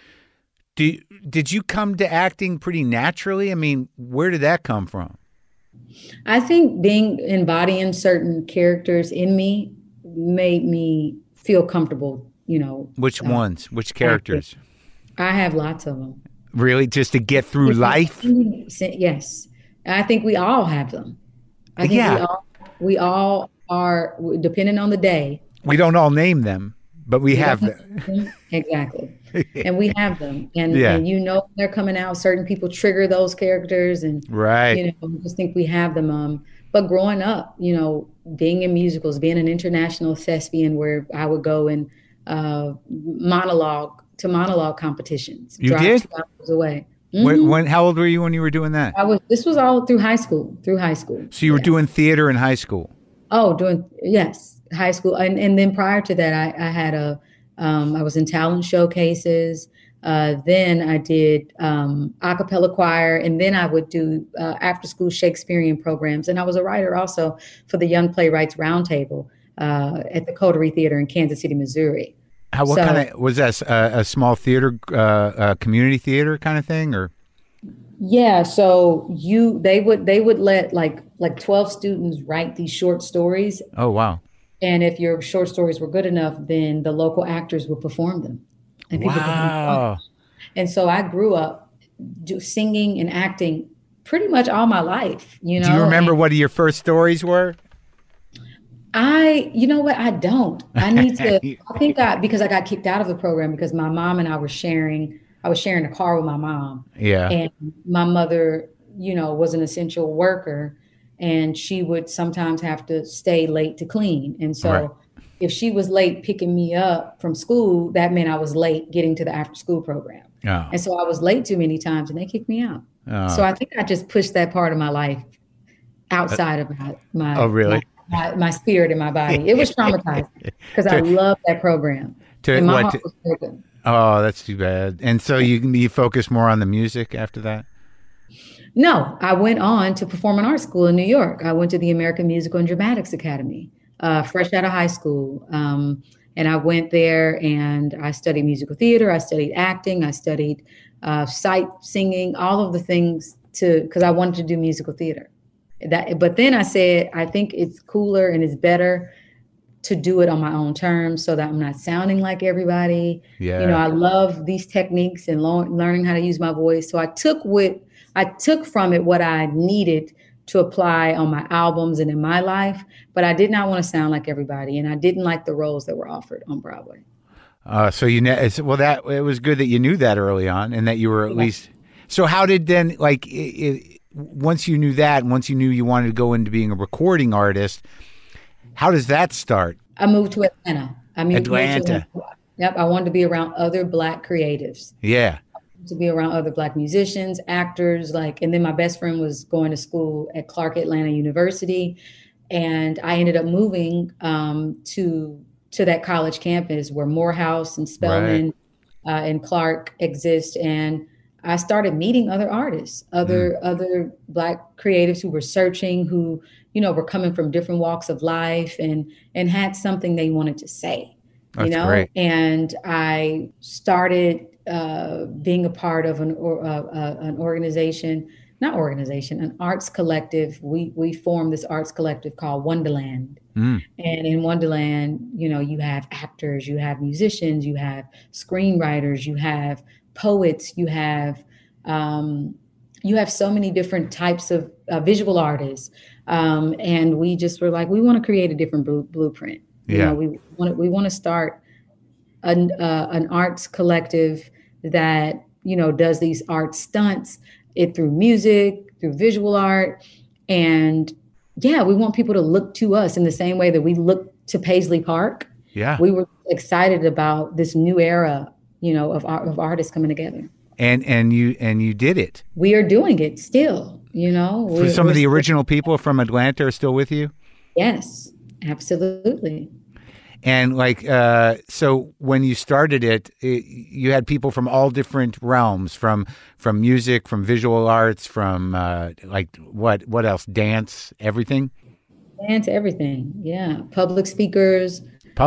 [SPEAKER 1] Did you come to acting pretty naturally? I mean, where did that come from?
[SPEAKER 3] I think embodying certain characters in me made me feel comfortable,
[SPEAKER 1] Which ones? Which characters?
[SPEAKER 3] I have lots of them.
[SPEAKER 1] Really? Just to get through life?
[SPEAKER 3] Yes. I think we all have them. I think we all are, depending on the day.
[SPEAKER 1] We don't all name them, but we have them.
[SPEAKER 3] Exactly. And we have them. And they're coming out. Certain people trigger those characters. And, I just think we have them. But growing up, being in musicals, being an international thespian where I would go and monologue competitions.
[SPEAKER 1] You did?
[SPEAKER 3] 2 hours away.
[SPEAKER 1] Mm-hmm. How old were you when you were doing that?
[SPEAKER 3] This was all through high school.
[SPEAKER 1] So you were doing theater in high school? Oh,
[SPEAKER 3] yes, high school. And then prior to that, I had I was in talent showcases. Then I did a cappella choir, and then I would do after school Shakespearean programs. And I was a writer also for the Young Playwrights Roundtable at the Coterie Theater in Kansas City, Missouri.
[SPEAKER 1] What kind of was that? A small theater, community theater kind of thing, or?
[SPEAKER 3] Yeah, so they would let like 12 students write these short stories.
[SPEAKER 1] Oh wow!
[SPEAKER 3] And if your short stories were good enough, then the local actors would perform them. And
[SPEAKER 1] wow!
[SPEAKER 3] And so I grew up singing and acting pretty much all my life. Do you
[SPEAKER 1] remember what your first stories were?
[SPEAKER 3] You know what? I don't. I need to. I think because I got kicked out of the program because my mom and I were sharing. I was sharing a car with my mom.
[SPEAKER 1] Yeah.
[SPEAKER 3] And my mother, was an essential worker, and she would sometimes have to stay late to clean. And so, if she was late picking me up from school, that meant I was late getting to the after school program.
[SPEAKER 1] Oh.
[SPEAKER 3] And so I was late too many times and they kicked me out.
[SPEAKER 1] Oh.
[SPEAKER 3] So I think I just pushed that part of my life outside of
[SPEAKER 1] Oh, really?
[SPEAKER 3] my spirit and my body. It was traumatizing because I loved that program. And my heart was broken.
[SPEAKER 1] Oh, that's too bad. And so you focus more on the music after that?
[SPEAKER 3] No, I went on to performing arts school in New York. I went to the American Musical and Dramatics Academy, fresh out of high school. And I went there and I studied musical theater. I studied acting. I studied sight singing, all of the things because I wanted to do musical theater. But then I said, I think it's cooler and it's better to do it on my own terms so that I'm not sounding like everybody.
[SPEAKER 1] Yeah.
[SPEAKER 3] You know, I love these techniques and learning how to use my voice. So I took from it what I needed to apply on my albums and in my life, but I did not want to sound like everybody. And I didn't like the roles that were offered on Broadway.
[SPEAKER 1] So that it was good that you knew that early on and that you were at least. So how did then, like, once you knew that, and once you knew you wanted to go into being a recording artist, how does that start?
[SPEAKER 3] I moved to Atlanta.
[SPEAKER 1] Atlanta.
[SPEAKER 3] Yep. I wanted to be around other Black creatives.
[SPEAKER 1] Yeah.
[SPEAKER 3] To be around other Black musicians, actors, and then my best friend was going to school at Clark Atlanta University. And I ended up moving to that college campus where Morehouse and Spelman and Clark exist. And I started meeting other artists, other Black creatives who were searching, who, were coming from different walks of life and had something they wanted to say,
[SPEAKER 1] Great.
[SPEAKER 3] And I started being a part of an arts collective. We formed this arts collective called Wonderland. And in Wonderland, you have actors, you have musicians, you have screenwriters, you have poets, you have so many different types of visual artists. And we just were like, we want to create a different blueprint. We want to start an arts collective that, does these art stunts through music, through visual art. And we want people to look to us in the same way that we look to Paisley Park.
[SPEAKER 1] Yeah.
[SPEAKER 3] We were excited about this new era, of artists coming together.
[SPEAKER 1] And you did it.
[SPEAKER 3] We are doing it still,
[SPEAKER 1] Some of the original people from Atlanta are still with you?
[SPEAKER 3] Yes, absolutely.
[SPEAKER 1] And so when you started it, you had people from all different realms, from music, from visual arts, from what else? Dance, everything?
[SPEAKER 3] Dance, everything. Yeah. Public speakers.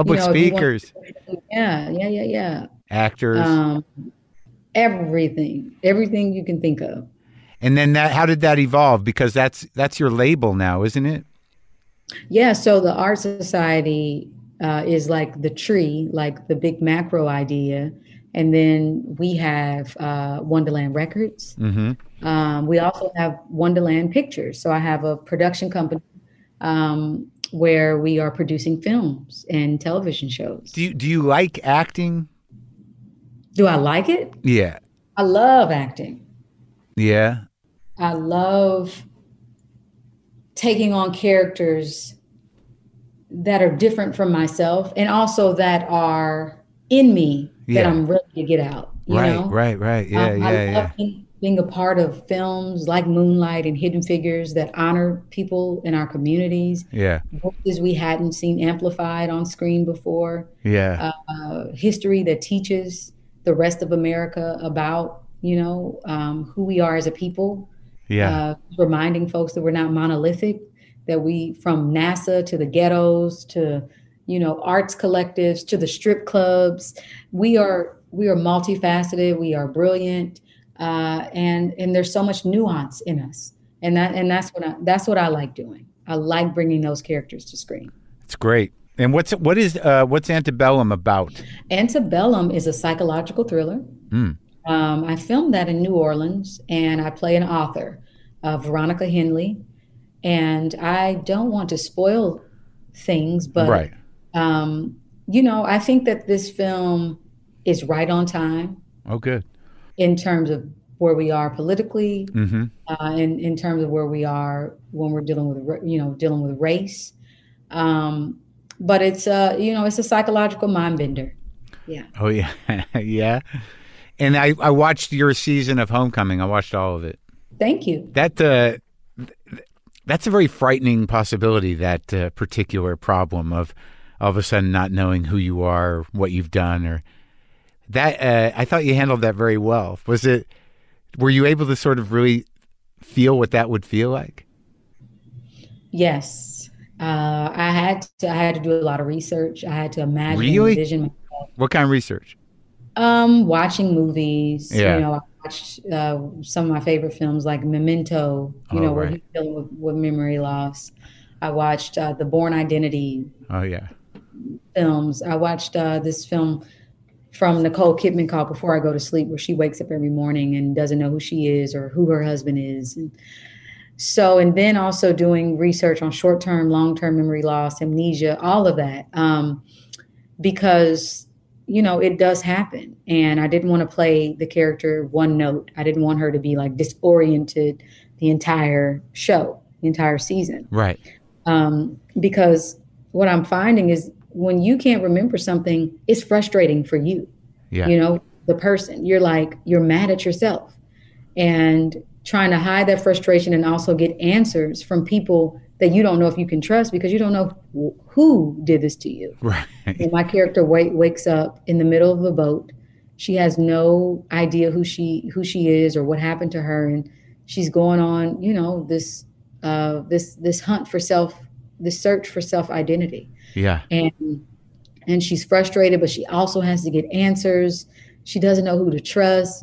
[SPEAKER 3] Yeah.
[SPEAKER 1] Actors.
[SPEAKER 3] Everything you can think of.
[SPEAKER 1] And then how did that evolve? Because that's your label now, isn't it?
[SPEAKER 3] Yeah. So the Art Society is like the tree, like the big macro idea. And then we have Wonderland Records.
[SPEAKER 1] Mm-hmm.
[SPEAKER 3] We also have Wonderland Pictures. So I have a production company where we are producing films and television shows.
[SPEAKER 1] Do you like acting?
[SPEAKER 3] Do I like it?
[SPEAKER 1] Yeah.
[SPEAKER 3] I love acting.
[SPEAKER 1] Yeah.
[SPEAKER 3] I love taking on characters that are different from myself and also that are in me that I'm ready to get out.
[SPEAKER 1] Right. Yeah,
[SPEAKER 3] I love being a part of films like Moonlight and Hidden Figures that honor people in our communities.
[SPEAKER 1] Yeah.
[SPEAKER 3] Voices we hadn't seen amplified on screen before.
[SPEAKER 1] Yeah.
[SPEAKER 3] History that teaches the rest of America about, who we are as a people.
[SPEAKER 1] Yeah.
[SPEAKER 3] Reminding folks that we're not monolithic, that we, from NASA to the ghettos to, arts collectives to the strip clubs, we are multifaceted, we are brilliant, and there's so much nuance in us, and that's what I like doing. I like bringing those characters to screen.
[SPEAKER 1] It's great. And what's Antebellum about?
[SPEAKER 3] Antebellum is a psychological thriller. I filmed that in New Orleans, and I play an author, Veronica Henley. And I don't want to spoil things, but
[SPEAKER 1] right.
[SPEAKER 3] I think that this film is right on time.
[SPEAKER 1] Oh, good.
[SPEAKER 3] In terms of where we are politically,
[SPEAKER 1] mm-hmm.
[SPEAKER 3] In terms of where we are when we're dealing with race. But it's a psychological mind bender. Yeah.
[SPEAKER 1] Oh yeah, yeah. And I watched your season of Homecoming. I watched all of it.
[SPEAKER 3] Thank you.
[SPEAKER 1] That's a very frightening possibility, that particular problem of all of a sudden not knowing who you are, or what you've done, or that. I thought you handled that very well. Were you able to sort of really feel what that would feel like?
[SPEAKER 3] Yes. I had to do a lot of research. I had to imagine and
[SPEAKER 1] Really?
[SPEAKER 3] envision myself.
[SPEAKER 1] What kind of research?
[SPEAKER 3] Watching movies.
[SPEAKER 1] Yeah.
[SPEAKER 3] I watched some of my favorite films like Memento, where he's dealing with memory loss. I watched the Bourne Identity
[SPEAKER 1] Oh, yeah.
[SPEAKER 3] films. I watched this film from Nicole Kidman called Before I Go to Sleep, where she wakes up every morning and doesn't know who she is or who her husband is. And then also doing research on short-term, long-term memory loss, amnesia, all of that, because, it does happen. And I didn't want to play the character one note. I didn't want her to be like disoriented the entire show, the entire season.
[SPEAKER 1] Right.
[SPEAKER 3] Because what I'm finding is when you can't remember something, it's frustrating for you.
[SPEAKER 1] Yeah.
[SPEAKER 3] The person, you're mad at yourself and trying to hide that frustration and also get answers from people that you don't know if you can trust because you don't know who did this to you.
[SPEAKER 1] Right.
[SPEAKER 3] And my character wakes up in the middle of the boat. She has no idea who she is or what happened to her. And she's going on, this hunt for this search for self-identity.
[SPEAKER 1] Yeah.
[SPEAKER 3] And she's frustrated, but she also has to get answers. She doesn't know who to trust.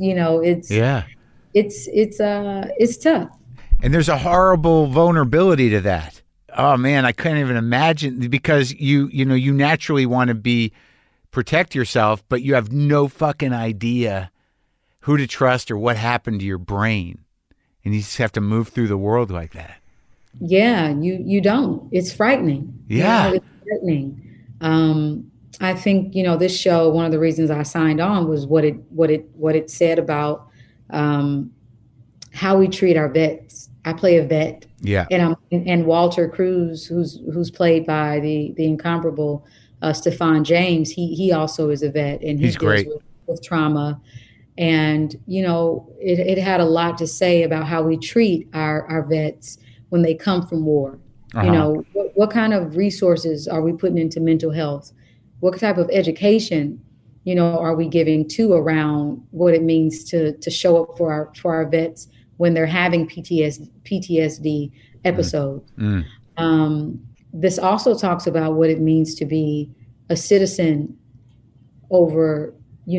[SPEAKER 3] It's tough.
[SPEAKER 1] And there's a horrible vulnerability to that. Oh man, I couldn't even imagine, because you naturally want to protect yourself, but you have no fucking idea who to trust or what happened to your brain. And you just have to move through the world like that.
[SPEAKER 3] Yeah, you don't. It's frightening.
[SPEAKER 1] Yeah.
[SPEAKER 3] It's frightening. I think, this show, one of the reasons I signed on was what it said about how we treat our vets. I play a vet.
[SPEAKER 1] Yeah.
[SPEAKER 3] And Walter Cruz, who's played by the incomparable Stephan James, he also is a vet, and
[SPEAKER 1] he's great
[SPEAKER 3] with trauma. And, it had a lot to say about how we treat our vets when they come from war.
[SPEAKER 1] Uh-huh.
[SPEAKER 3] What kind of resources are we putting into mental health? What type of education, are we giving to what it means to show up for our vets when they're having PTSD episodes? This also talks about what it means to be a citizen over,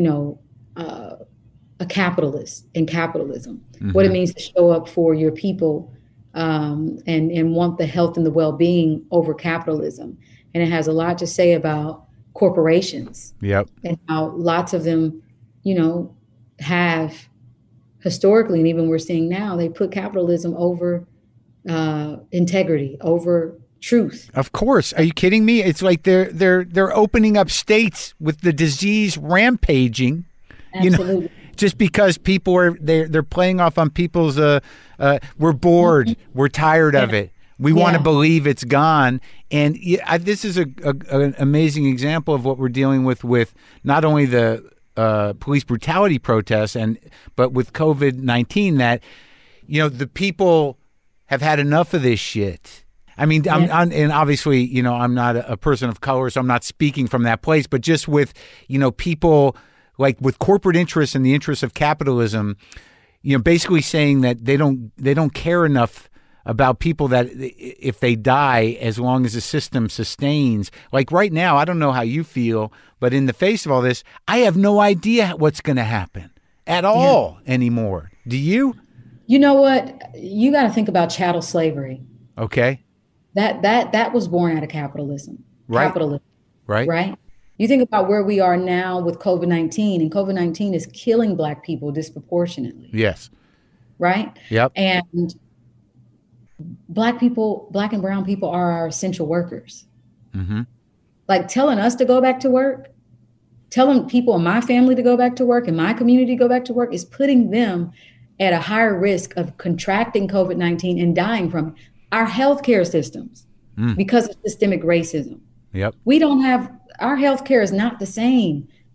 [SPEAKER 3] a capitalist in capitalism. Mm-hmm. What it means to show up for your people and want the health and the well-being over capitalism. And it has a lot to say about corporations.
[SPEAKER 1] Yep.
[SPEAKER 3] And how lots of them, have historically, and even we're seeing now, they put capitalism over integrity, over truth.
[SPEAKER 1] Of course. Are you kidding me? It's like they're opening up states with the disease rampaging.
[SPEAKER 3] Absolutely.
[SPEAKER 1] Just because people they're playing off on people's we're bored, we're tired of it. We want to believe it's gone. And this is an amazing example of what we're dealing with not only the police brutality protests, but with COVID-19, that, the people have had enough of this shit. I mean, and obviously, I'm not a person of color, so I'm not speaking from that place, but just with, people like with corporate interests and the interests of capitalism, basically saying that they don't care enough about people that if they die, as long as the system sustains. Like right now, I don't know how you feel, but in the face of all this, I have no idea what's going to happen at all anymore. Do you?
[SPEAKER 3] You know what? You got to think about chattel slavery.
[SPEAKER 1] Okay.
[SPEAKER 3] That was born out of capitalism.
[SPEAKER 1] Right.
[SPEAKER 3] Capitalism.
[SPEAKER 1] Right.
[SPEAKER 3] Right. You think about where we are now with COVID-19, and COVID-19 is killing Black people disproportionately.
[SPEAKER 1] Yes.
[SPEAKER 3] Right.
[SPEAKER 1] Yep.
[SPEAKER 3] And Black and brown people are our essential workers. Mm-hmm. Like telling us to go back to work, telling people in my family to go back to work, in my community to go back to work, is putting them at a higher risk of contracting COVID-19 and dying from it. Our healthcare systems, because of systemic racism.
[SPEAKER 1] Yep.
[SPEAKER 3] Our healthcare is not the same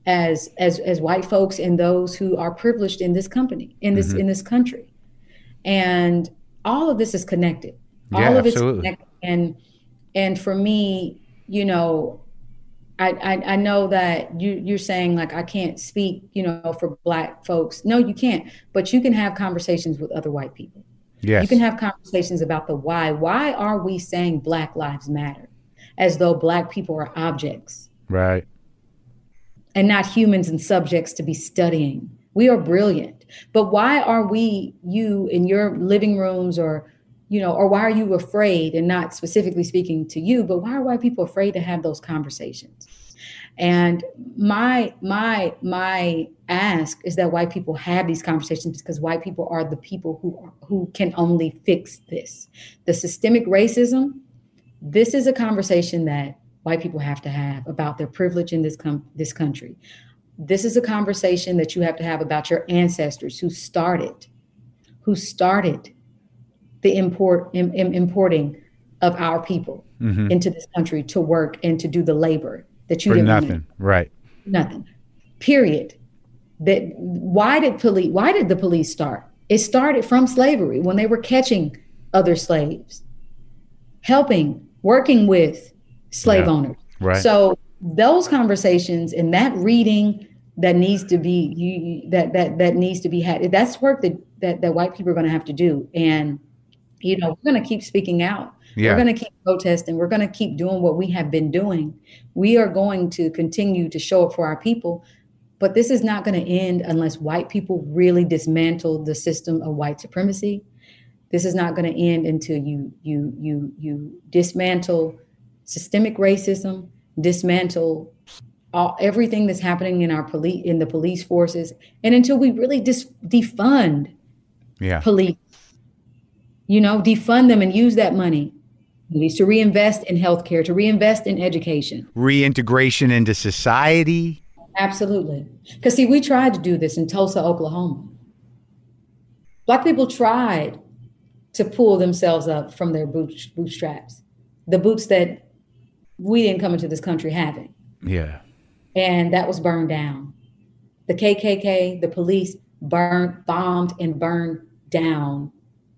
[SPEAKER 3] as white folks and those who are privileged in this company, in this country. And all of this is connected.
[SPEAKER 1] Yeah,
[SPEAKER 3] All of it's
[SPEAKER 1] absolutely.
[SPEAKER 3] connected. And for me, you know, I know that you're saying like I can't speak, you know, for Black folks. No, you can't. But you can have conversations with other white people.
[SPEAKER 1] Yes.
[SPEAKER 3] You can have conversations about the why. Why are we saying Black Lives Matter as though Black people are objects?
[SPEAKER 1] Right.
[SPEAKER 3] And not humans and subjects to be studying. We are brilliant. But why are you in your living rooms or, you know, or why are you afraid, and not specifically speaking to you, but why are white people afraid to have those conversations? And my ask is that white people have these conversations, because white people are the people who can only fix this. The systemic racism, this is a conversation that white people have to have about their privilege in this country. This is a conversation that you have to have about your ancestors who started the importing of our people into this country to work and to do the labor that you
[SPEAKER 1] For
[SPEAKER 3] didn't
[SPEAKER 1] nothing.
[SPEAKER 3] want.
[SPEAKER 1] Right.
[SPEAKER 3] Nothing. Period. Why did the police start? It started from slavery, when they were catching other slaves, working with slave owners.
[SPEAKER 1] Right.
[SPEAKER 3] So those conversations and that reading that needs to be that needs to be had. That's work that white people are going to have to do. And you know, we're going to keep speaking out.
[SPEAKER 1] Yeah.
[SPEAKER 3] We're going to keep protesting. We're going to keep doing what we have been doing. We are going to continue to show up for our people. But this is not going to end unless white people really dismantle the system of white supremacy. This is not going to end until you dismantle systemic racism, dismantle everything that's happening in the police forces, and until we really defund police. You know, defund them and use that money to reinvest in healthcare, to reinvest in education.
[SPEAKER 1] Reintegration into society.
[SPEAKER 3] Absolutely. Because see, we tried to do this in Tulsa, Oklahoma. Black people tried to pull themselves up from their bootstraps, the boots that we didn't come into this country having.
[SPEAKER 1] Yeah.
[SPEAKER 3] And that was burned down. The KKK, the police bombed and burned down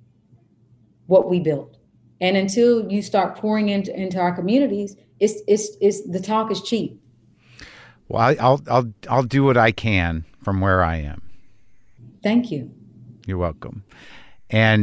[SPEAKER 3] what we built. And until you start pouring into our communities, it's the talk is cheap.
[SPEAKER 1] Well, I'll do what I can from where I am.
[SPEAKER 3] Thank you.
[SPEAKER 1] You're welcome. And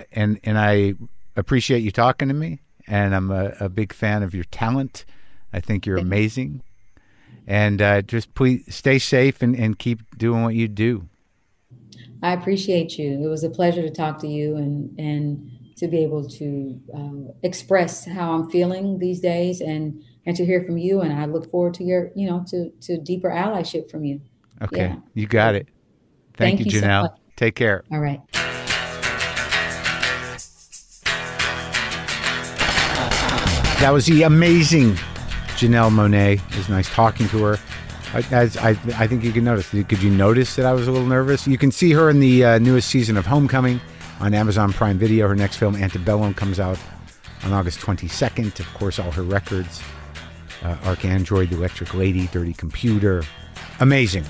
[SPEAKER 1] I appreciate you talking to me. And I'm a big fan of your talent. I think you're amazing. And just please stay safe and keep doing what you do.
[SPEAKER 3] I appreciate you. It was a pleasure to talk to you and to be able to express how I'm feeling these days and to hear from you. And I look forward to your, to deeper allyship from you.
[SPEAKER 1] Okay.
[SPEAKER 3] Yeah.
[SPEAKER 1] You got it. Thank you, Janelle.
[SPEAKER 3] So
[SPEAKER 1] take care.
[SPEAKER 3] All right.
[SPEAKER 1] That was the amazing Janelle Monáe. It was nice talking to her. As I think you can notice. Could you notice that I was a little nervous? You can see her in the newest season of Homecoming on Amazon Prime Video. Her next film, Antebellum, comes out on August 22nd. Of course, all her records. ArchAndroid, The Electric Lady, Dirty Computer. Amazing.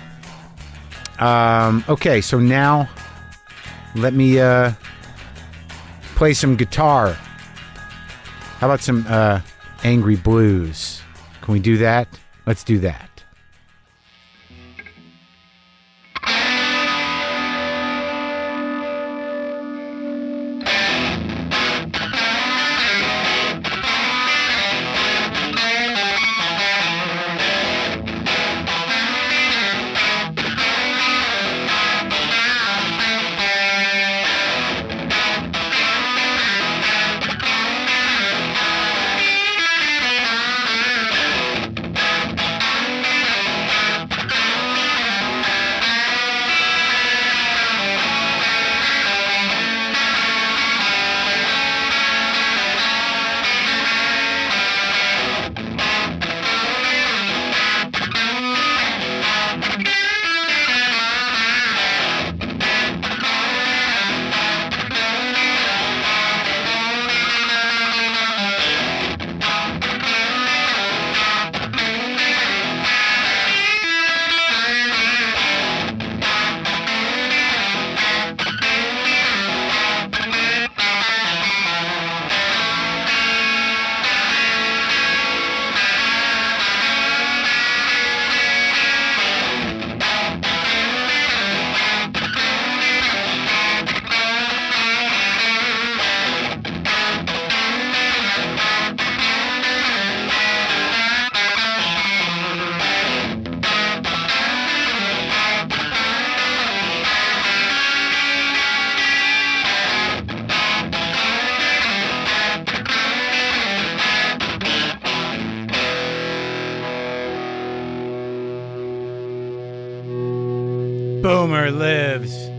[SPEAKER 1] Okay, so now let me play some guitar. How about some angry blues? Can we do that? Let's do that. Boomer lives.